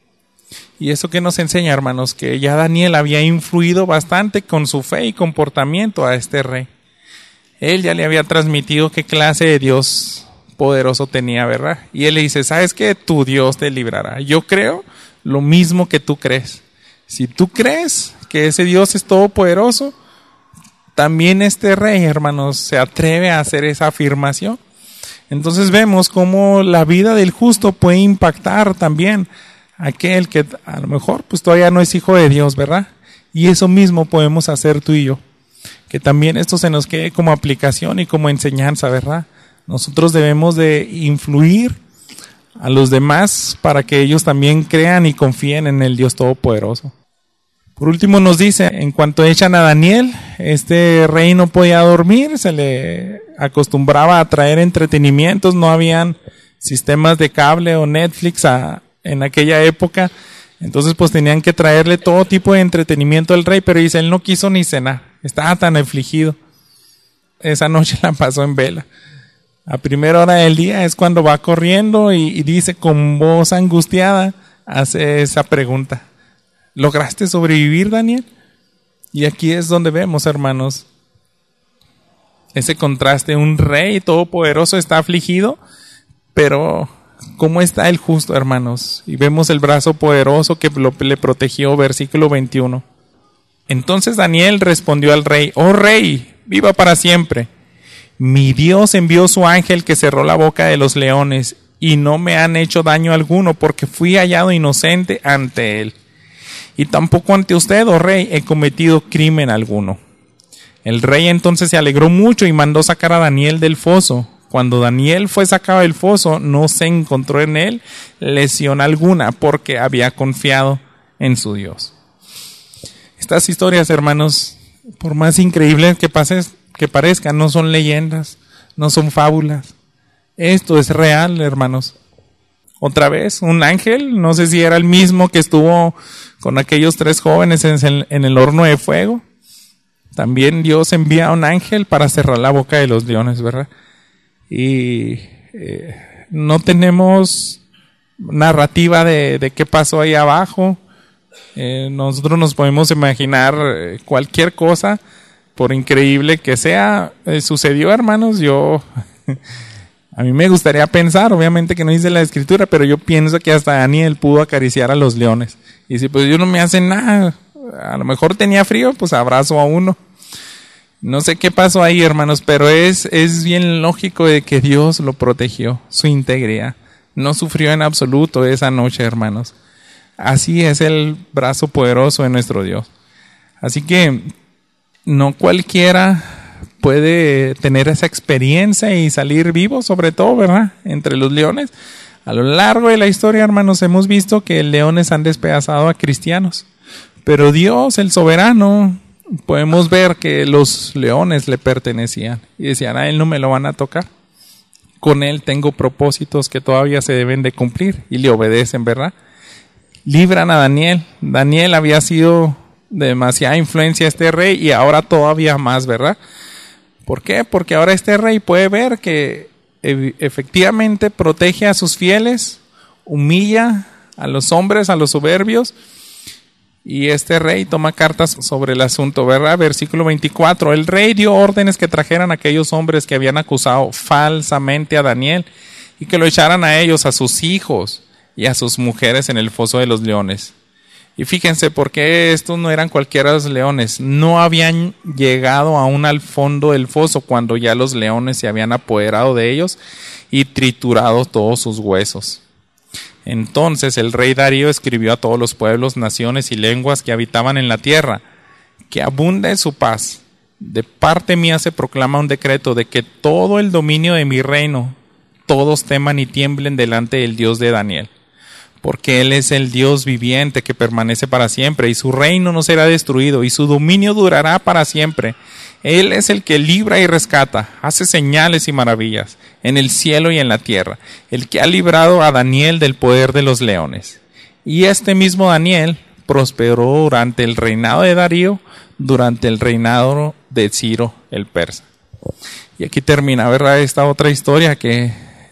Y eso que nos enseña, hermanos, que ya Daniel había influido bastante con su fe y comportamiento a este rey. Él ya le había transmitido qué clase de Dios poderoso tenía, ¿verdad? Y él le dice: ¿sabes qué? Tu Dios te librará. Yo creo lo mismo que tú crees. Si tú crees que ese Dios es todopoderoso, también este rey, hermanos, se atreve a hacer esa afirmación. Entonces vemos cómo la vida del justo puede impactar también a aquel que a lo mejor pues todavía no es hijo de Dios, ¿verdad? Y eso mismo podemos hacer tú y yo. Que también esto se nos quede como aplicación y como enseñanza, ¿verdad? Nosotros debemos de influir a los demás para que ellos también crean y confíen en el Dios Todopoderoso. Por último nos dice, en cuanto echan a Daniel, este rey no podía dormir, se le acostumbraba a traer entretenimientos, no habían sistemas de cable o Netflix en aquella época, entonces pues tenían que traerle todo tipo de entretenimiento al rey, pero dice, él no quiso ni cenar, estaba tan afligido. Esa noche la pasó en vela. A primera hora del día es cuando va corriendo y dice con voz angustiada, hace esa pregunta: ¿lograste sobrevivir, Daniel? Y aquí es donde vemos, hermanos, ese contraste. Un rey todopoderoso está afligido, pero ¿cómo está el justo, hermanos? Y vemos el brazo poderoso que le protegió, versículo 21. Entonces Daniel respondió al rey: oh rey, viva para siempre. Mi Dios envió su ángel que cerró la boca de los leones y no me han hecho daño alguno porque fui hallado inocente ante él. Y tampoco ante usted, oh rey, he cometido crimen alguno. El rey entonces se alegró mucho y mandó sacar a Daniel del foso. cuando Daniel fue sacado del foso, no se encontró en él lesión alguna, porque había confiado en su Dios. Estas historias, hermanos, por más increíbles que parezcan, no son leyendas, no son fábulas. Esto es real, hermanos. Otra vez, un ángel, no sé si era el mismo que estuvo con aquellos 3 jóvenes en el horno de fuego. También Dios envía a un ángel para cerrar la boca de los leones, ¿verdad? Y no tenemos narrativa de qué pasó ahí abajo. Nosotros nos podemos imaginar cualquier cosa, por increíble que sea. Sucedió, hermanos. A mí me gustaría pensar, obviamente que no dice la escritura, pero yo pienso que hasta Daniel pudo acariciar a los leones. Y si pues yo no me hace nada, a lo mejor tenía frío, pues abrazo a uno. No sé qué pasó ahí, hermanos, pero es bien lógico de que Dios lo protegió, su integridad. No sufrió en absoluto esa noche, hermanos. Así es el brazo poderoso de nuestro Dios. Así que no cualquiera puede tener esa experiencia y salir vivo, sobre todo, ¿verdad?, entre los leones. A lo largo de la historia, hermanos, hemos visto que leones han despedazado a cristianos. Pero Dios, el soberano, podemos ver que los leones le pertenecían. Y decían, a él no me lo van a tocar. Con él tengo propósitos que todavía se deben de cumplir. Y le obedecen, ¿verdad? Libran a Daniel. Daniel había sido de demasiada influencia a este rey y ahora todavía más, ¿verdad? ¿Por qué? Porque ahora este rey puede ver que efectivamente protege a sus fieles, humilla a los hombres, a los soberbios, y este rey toma cartas sobre el asunto, ¿verdad? Versículo 24, el rey dio órdenes que trajeran a aquellos hombres que habían acusado falsamente a Daniel y que lo echaran a ellos, a sus hijos y a sus mujeres en el foso de los leones. Y fíjense, porque estos no eran cualquiera los leones, no habían llegado aún al fondo del foso cuando ya los leones se habían apoderado de ellos y triturado todos sus huesos. Entonces el rey Darío escribió a todos los pueblos, naciones y lenguas que habitaban en la tierra, que abunde su paz. De parte mía se proclama un decreto de que todo el dominio de mi reino, todos teman y tiemblen delante del Dios de Daniel. Porque Él es el Dios viviente que permanece para siempre, y su reino no será destruido, y su dominio durará para siempre. Él es el que libra y rescata, hace señales y maravillas, en el cielo y en la tierra, el que ha librado a Daniel del poder de los leones. Y este mismo Daniel prosperó durante el reinado de Darío, durante el reinado de Ciro el persa. Y aquí termina, ¿verdad?, esta otra historia que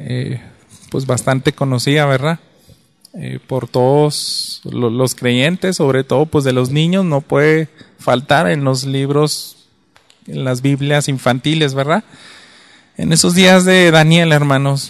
pues bastante conocida, ¿verdad?, por todos los creyentes, sobre todo pues de los niños. No puede faltar en los libros, en las Biblias infantiles, ¿verdad? En esos días de Daniel, hermanos,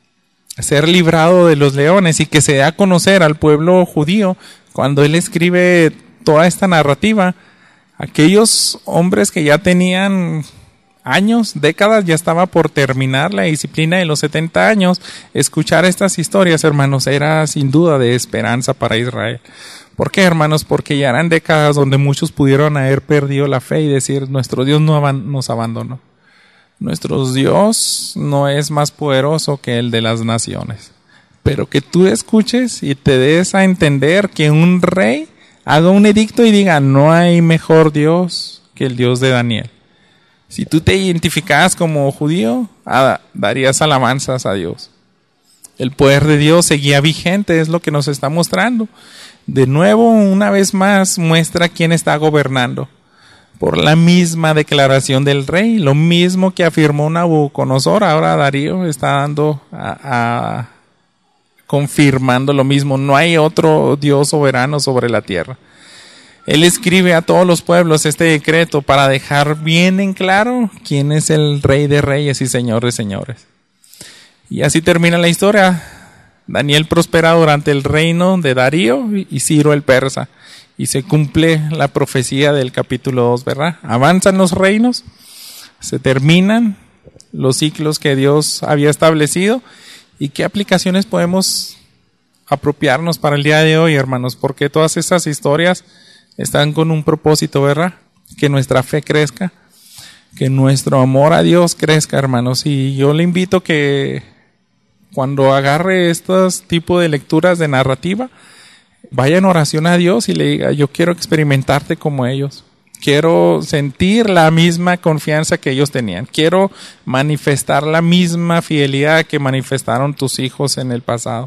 ser librado de los leones y que se dé a conocer al pueblo judío, cuando él escribe toda esta narrativa, aquellos hombres que ya tenían años, décadas, ya estaba por terminar la disciplina de los 70 años, escuchar estas historias, hermanos, era sin duda de esperanza para Israel. ¿Por qué, hermanos? Porque ya eran décadas donde muchos pudieron haber perdido la fe y decir, nuestro Dios no nos abandonó. Nuestro Dios no es más poderoso que el de las naciones. Pero que tú escuches y te des a entender que un rey haga un edicto y diga, no hay mejor Dios que el Dios de Daniel. Si tú te identificabas como judío, darías alabanzas a Dios. El poder de Dios seguía vigente, es lo que nos está mostrando. De nuevo, una vez más, muestra quién está gobernando. Por la misma declaración del rey, lo mismo que afirmó Nabucodonosor, ahora Darío está dando confirmando lo mismo. No hay otro Dios soberano sobre la tierra. Él escribe a todos los pueblos este decreto para dejar bien en claro quién es el Rey de Reyes y Señor de Señores. Y así termina la historia. Daniel prospera durante el reino de Darío y Ciro el persa. Y se cumple la profecía del capítulo 2, ¿verdad? Avanzan los reinos, se terminan los ciclos que Dios había establecido. ¿Y qué aplicaciones podemos apropiarnos para el día de hoy, hermanos? Porque todas estas historias están con un propósito, ¿verdad? Que nuestra fe crezca, que nuestro amor a Dios crezca, hermanos. Y yo le invito que cuando agarre estos tipos de lecturas de narrativa, vaya en oración a Dios y le diga: yo quiero experimentarte como ellos. Quiero sentir la misma confianza que ellos tenían. Quiero manifestar la misma fidelidad que manifestaron tus hijos en el pasado.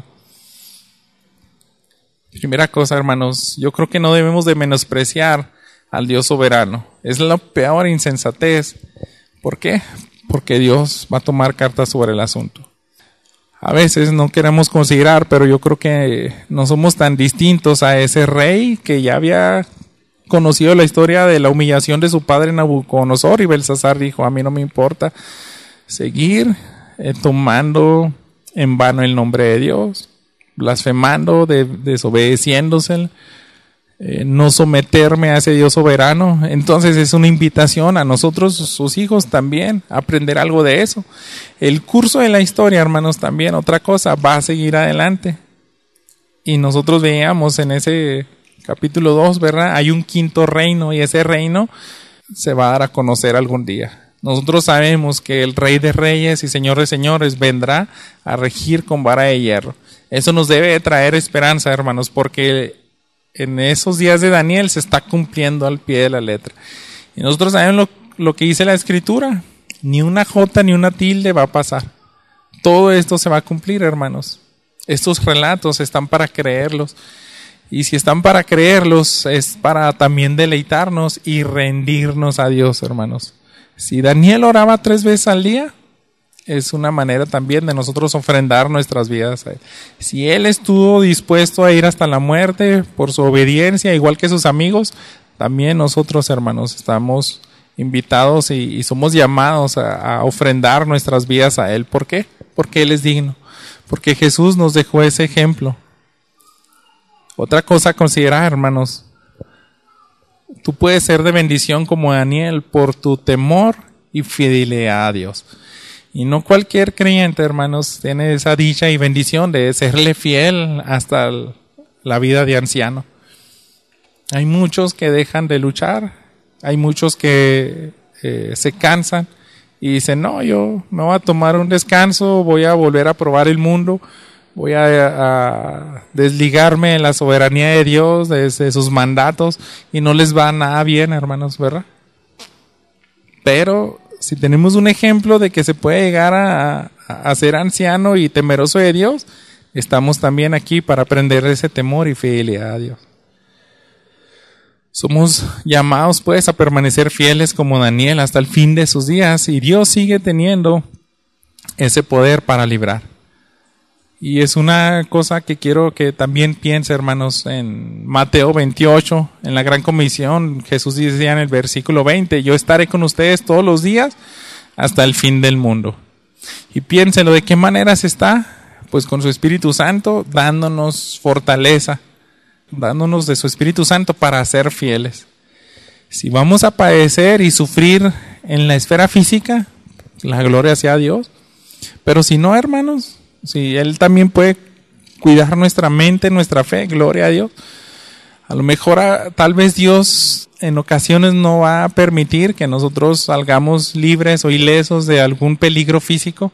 Primera cosa, hermanos, yo creo que no debemos de menospreciar al Dios soberano. Es la peor insensatez. ¿Por qué? Porque Dios va a tomar cartas sobre el asunto. A veces no queremos considerar, pero yo creo que no somos tan distintos a ese rey que ya había conocido la historia de la humillación de su padre Nabucodonosor, y Belsasar dijo: a mí no me importa seguir tomando en vano el nombre de Dios, blasfemando, desobedeciéndose, no someterme a ese Dios soberano. Entonces es una invitación a nosotros, sus hijos, también a aprender algo de eso. El curso de la historia, hermanos, también otra cosa, va a seguir adelante. Y nosotros veíamos en ese capítulo 2, ¿verdad? Hay un quinto reino, y ese reino se va a dar a conocer algún día. Nosotros sabemos que el Rey de Reyes y Señor de Señores vendrá a regir con vara de hierro. Eso nos debe traer esperanza, hermanos, porque en esos días de Daniel se está cumpliendo al pie de la letra. Y nosotros sabemos lo que dice la Escritura: ni una jota ni una tilde va a pasar. Todo esto se va a cumplir, hermanos. Estos relatos están para creerlos. Y si están para creerlos, es para también deleitarnos y rendirnos a Dios, hermanos. Si Daniel oraba 3 veces al día, es una manera también de nosotros ofrendar nuestras vidas a Él. Si Él estuvo dispuesto a ir hasta la muerte por su obediencia, igual que sus amigos, también nosotros, hermanos, estamos invitados y somos llamados a ofrendar nuestras vidas a Él. ¿Por qué? Porque Él es digno. Porque Jesús nos dejó ese ejemplo. Otra cosa a considerar, hermanos: tú puedes ser de bendición como Daniel por tu temor y fidelidad a Dios. Y no cualquier creyente, hermanos, tiene esa dicha y bendición de serle fiel hasta la vida de anciano. Hay muchos que dejan de luchar, hay muchos que se cansan y dicen: no, yo me voy a tomar un descanso, voy a volver a probar el mundo, voy a desligarme de la soberanía de Dios, de sus mandatos, y no les va nada bien, hermanos, ¿verdad? Pero si tenemos un ejemplo de que se puede llegar a ser anciano y temeroso de Dios, estamos también aquí para aprender ese temor y fidelidad a Dios. Somos llamados pues a permanecer fieles como Daniel hasta el fin de sus días, y Dios sigue teniendo ese poder para librar. Y es una cosa que quiero que también piense, hermanos, en Mateo 28, en la Gran Comisión. Jesús decía en el versículo 20: yo estaré con ustedes todos los días hasta el fin del mundo. Y piénselo, ¿de qué manera se está? Pues con su Espíritu Santo, dándonos fortaleza, dándonos de su Espíritu Santo para ser fieles. Si vamos a padecer y sufrir en la esfera física, la gloria sea a Dios. Pero si no, hermanos, si Él también puede cuidar nuestra mente, nuestra fe, gloria a Dios. A lo mejor tal vez Dios en ocasiones no va a permitir que nosotros salgamos libres o ilesos de algún peligro físico.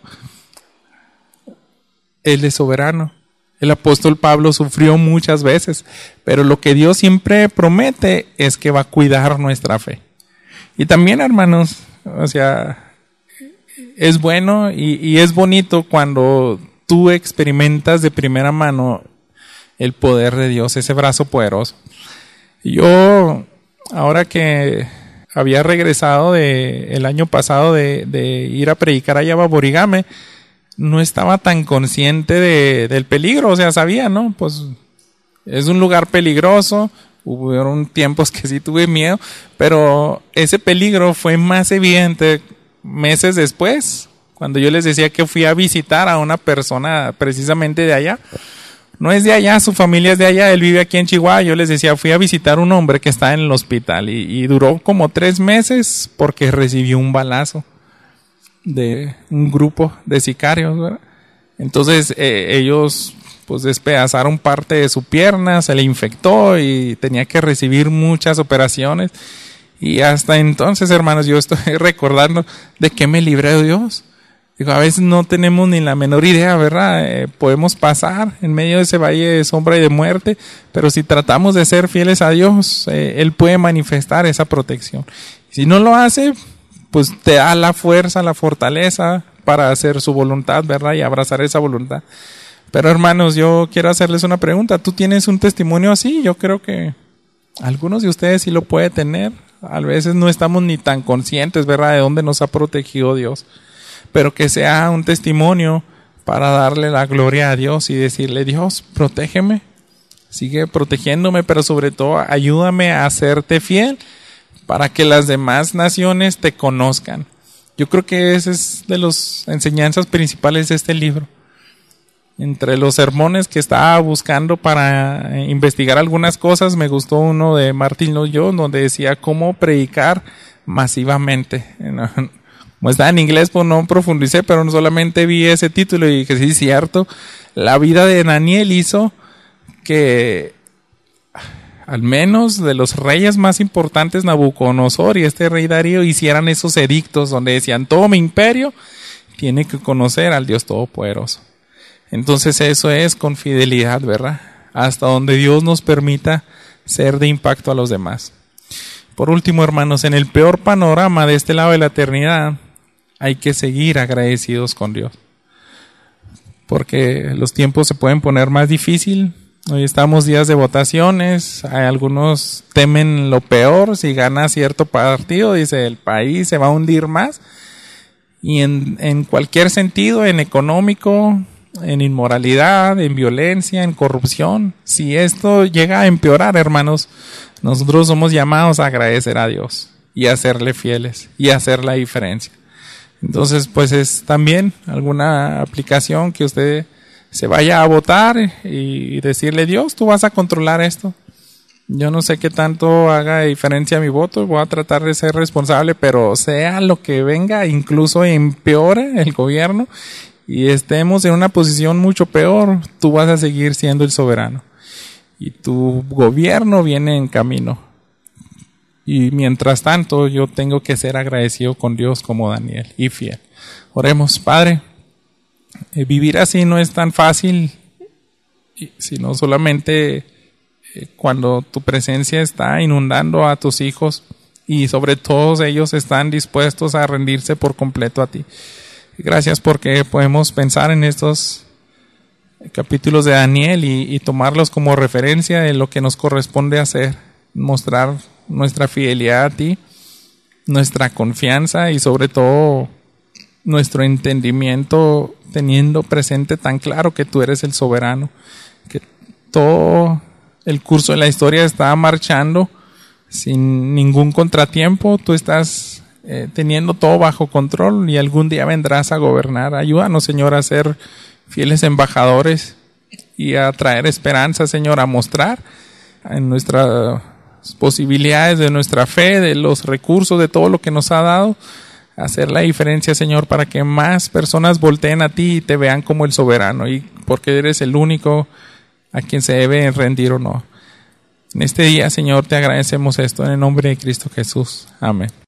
Él es soberano. El apóstol Pablo sufrió muchas veces, pero lo que Dios siempre promete es que va a cuidar nuestra fe. Y también, hermanos, o sea, es bueno y es bonito cuando tú experimentas de primera mano el poder de Dios, ese brazo poderoso. Yo, ahora que había regresado el año pasado de ir a predicar allá a Baborigame, no estaba tan consciente del peligro, o sea, sabía, ¿no? Pues es un lugar peligroso, hubieron tiempos que sí tuve miedo, pero ese peligro fue más evidente meses después, cuando yo les decía que fui a visitar a una persona precisamente de allá. No es de allá, su familia es de allá, él vive aquí en Chihuahua. Yo les decía, fui a visitar a un hombre que está en el hospital y duró como 3 meses porque recibió un balazo de un grupo de sicarios, ¿verdad? Entonces ellos pues despedazaron parte de su pierna, se le infectó y tenía que recibir muchas operaciones. Y hasta entonces, hermanos, yo estoy recordando de qué me libré de Dios. Digo, a veces no tenemos ni la menor idea, ¿verdad? Podemos pasar en medio de ese valle de sombra y de muerte, pero si tratamos de ser fieles a Dios, Él puede manifestar esa protección. Si no lo hace, pues te da la fuerza, la fortaleza para hacer su voluntad, ¿verdad? Y abrazar esa voluntad. Pero hermanos, yo quiero hacerles una pregunta. ¿Tú tienes un testimonio así? Yo creo que algunos de ustedes sí lo pueden tener. A veces no estamos ni tan conscientes, ¿verdad?, de dónde nos ha protegido Dios. Pero que sea un testimonio para darle la gloria a Dios y decirle: Dios, protégeme, sigue protegiéndome, pero sobre todo ayúdame a hacerte fiel para que las demás naciones te conozcan. Yo creo que esa es de las enseñanzas principales de este libro. Entre los sermones que estaba buscando para investigar algunas cosas, me gustó uno de Martin Lloyd-Jones donde decía cómo predicar masivamente. Como está en inglés, pues no profundicé, pero solamente vi ese título y dije, sí, es cierto. La vida de Daniel hizo que al menos de los reyes más importantes, Nabucodonosor y este rey Darío, hicieran esos edictos donde decían: todo mi imperio tiene que conocer al Dios Todopoderoso. Entonces eso es con fidelidad, ¿verdad? Hasta donde Dios nos permita ser de impacto a los demás. Por último, hermanos, en el peor panorama de este lado de la eternidad, hay que seguir agradecidos con Dios. Porque los tiempos se pueden poner más difícil. Hoy estamos días de votaciones. Algunos temen lo peor. Si gana cierto partido, dice, el país se va a hundir más. Y en cualquier sentido, en económico, en inmoralidad, en violencia, en corrupción. Si esto llega a empeorar, hermanos, nosotros somos llamados a agradecer a Dios y a serle fieles y a hacer la diferencia. Entonces, pues es también alguna aplicación que usted se vaya a votar y decirle: Dios, tú vas a controlar esto. Yo no sé qué tanto haga diferencia mi voto, voy a tratar de ser responsable, pero sea lo que venga, incluso empeore el gobierno y estemos en una posición mucho peor, tú vas a seguir siendo el soberano. Y tu gobierno viene en camino. Y mientras tanto, yo tengo que ser agradecido con Dios como Daniel y fiel. Oremos. Padre, vivir así no es tan fácil, sino solamente cuando tu presencia está inundando a tus hijos y sobre todo ellos están dispuestos a rendirse por completo a ti. Gracias porque podemos pensar en estos capítulos de Daniel y tomarlos como referencia de lo que nos corresponde hacer, mostrar nuestra fidelidad a ti, nuestra confianza y sobre todo nuestro entendimiento, teniendo presente tan claro que tú eres el soberano, que todo el curso de la historia está marchando sin ningún contratiempo, tú estás teniendo todo bajo control y algún día vendrás a gobernar. Ayúdanos, Señor, a ser fieles embajadores y a traer esperanza, Señor, a mostrar en nuestras posibilidades de nuestra fe, de los recursos, de todo lo que nos ha dado, hacer la diferencia, Señor, para que más personas volteen a ti y te vean como el soberano, y porque eres el único a quien se debe rendir honor. En este día, Señor, te agradecemos esto en el nombre de Cristo Jesús. Amén.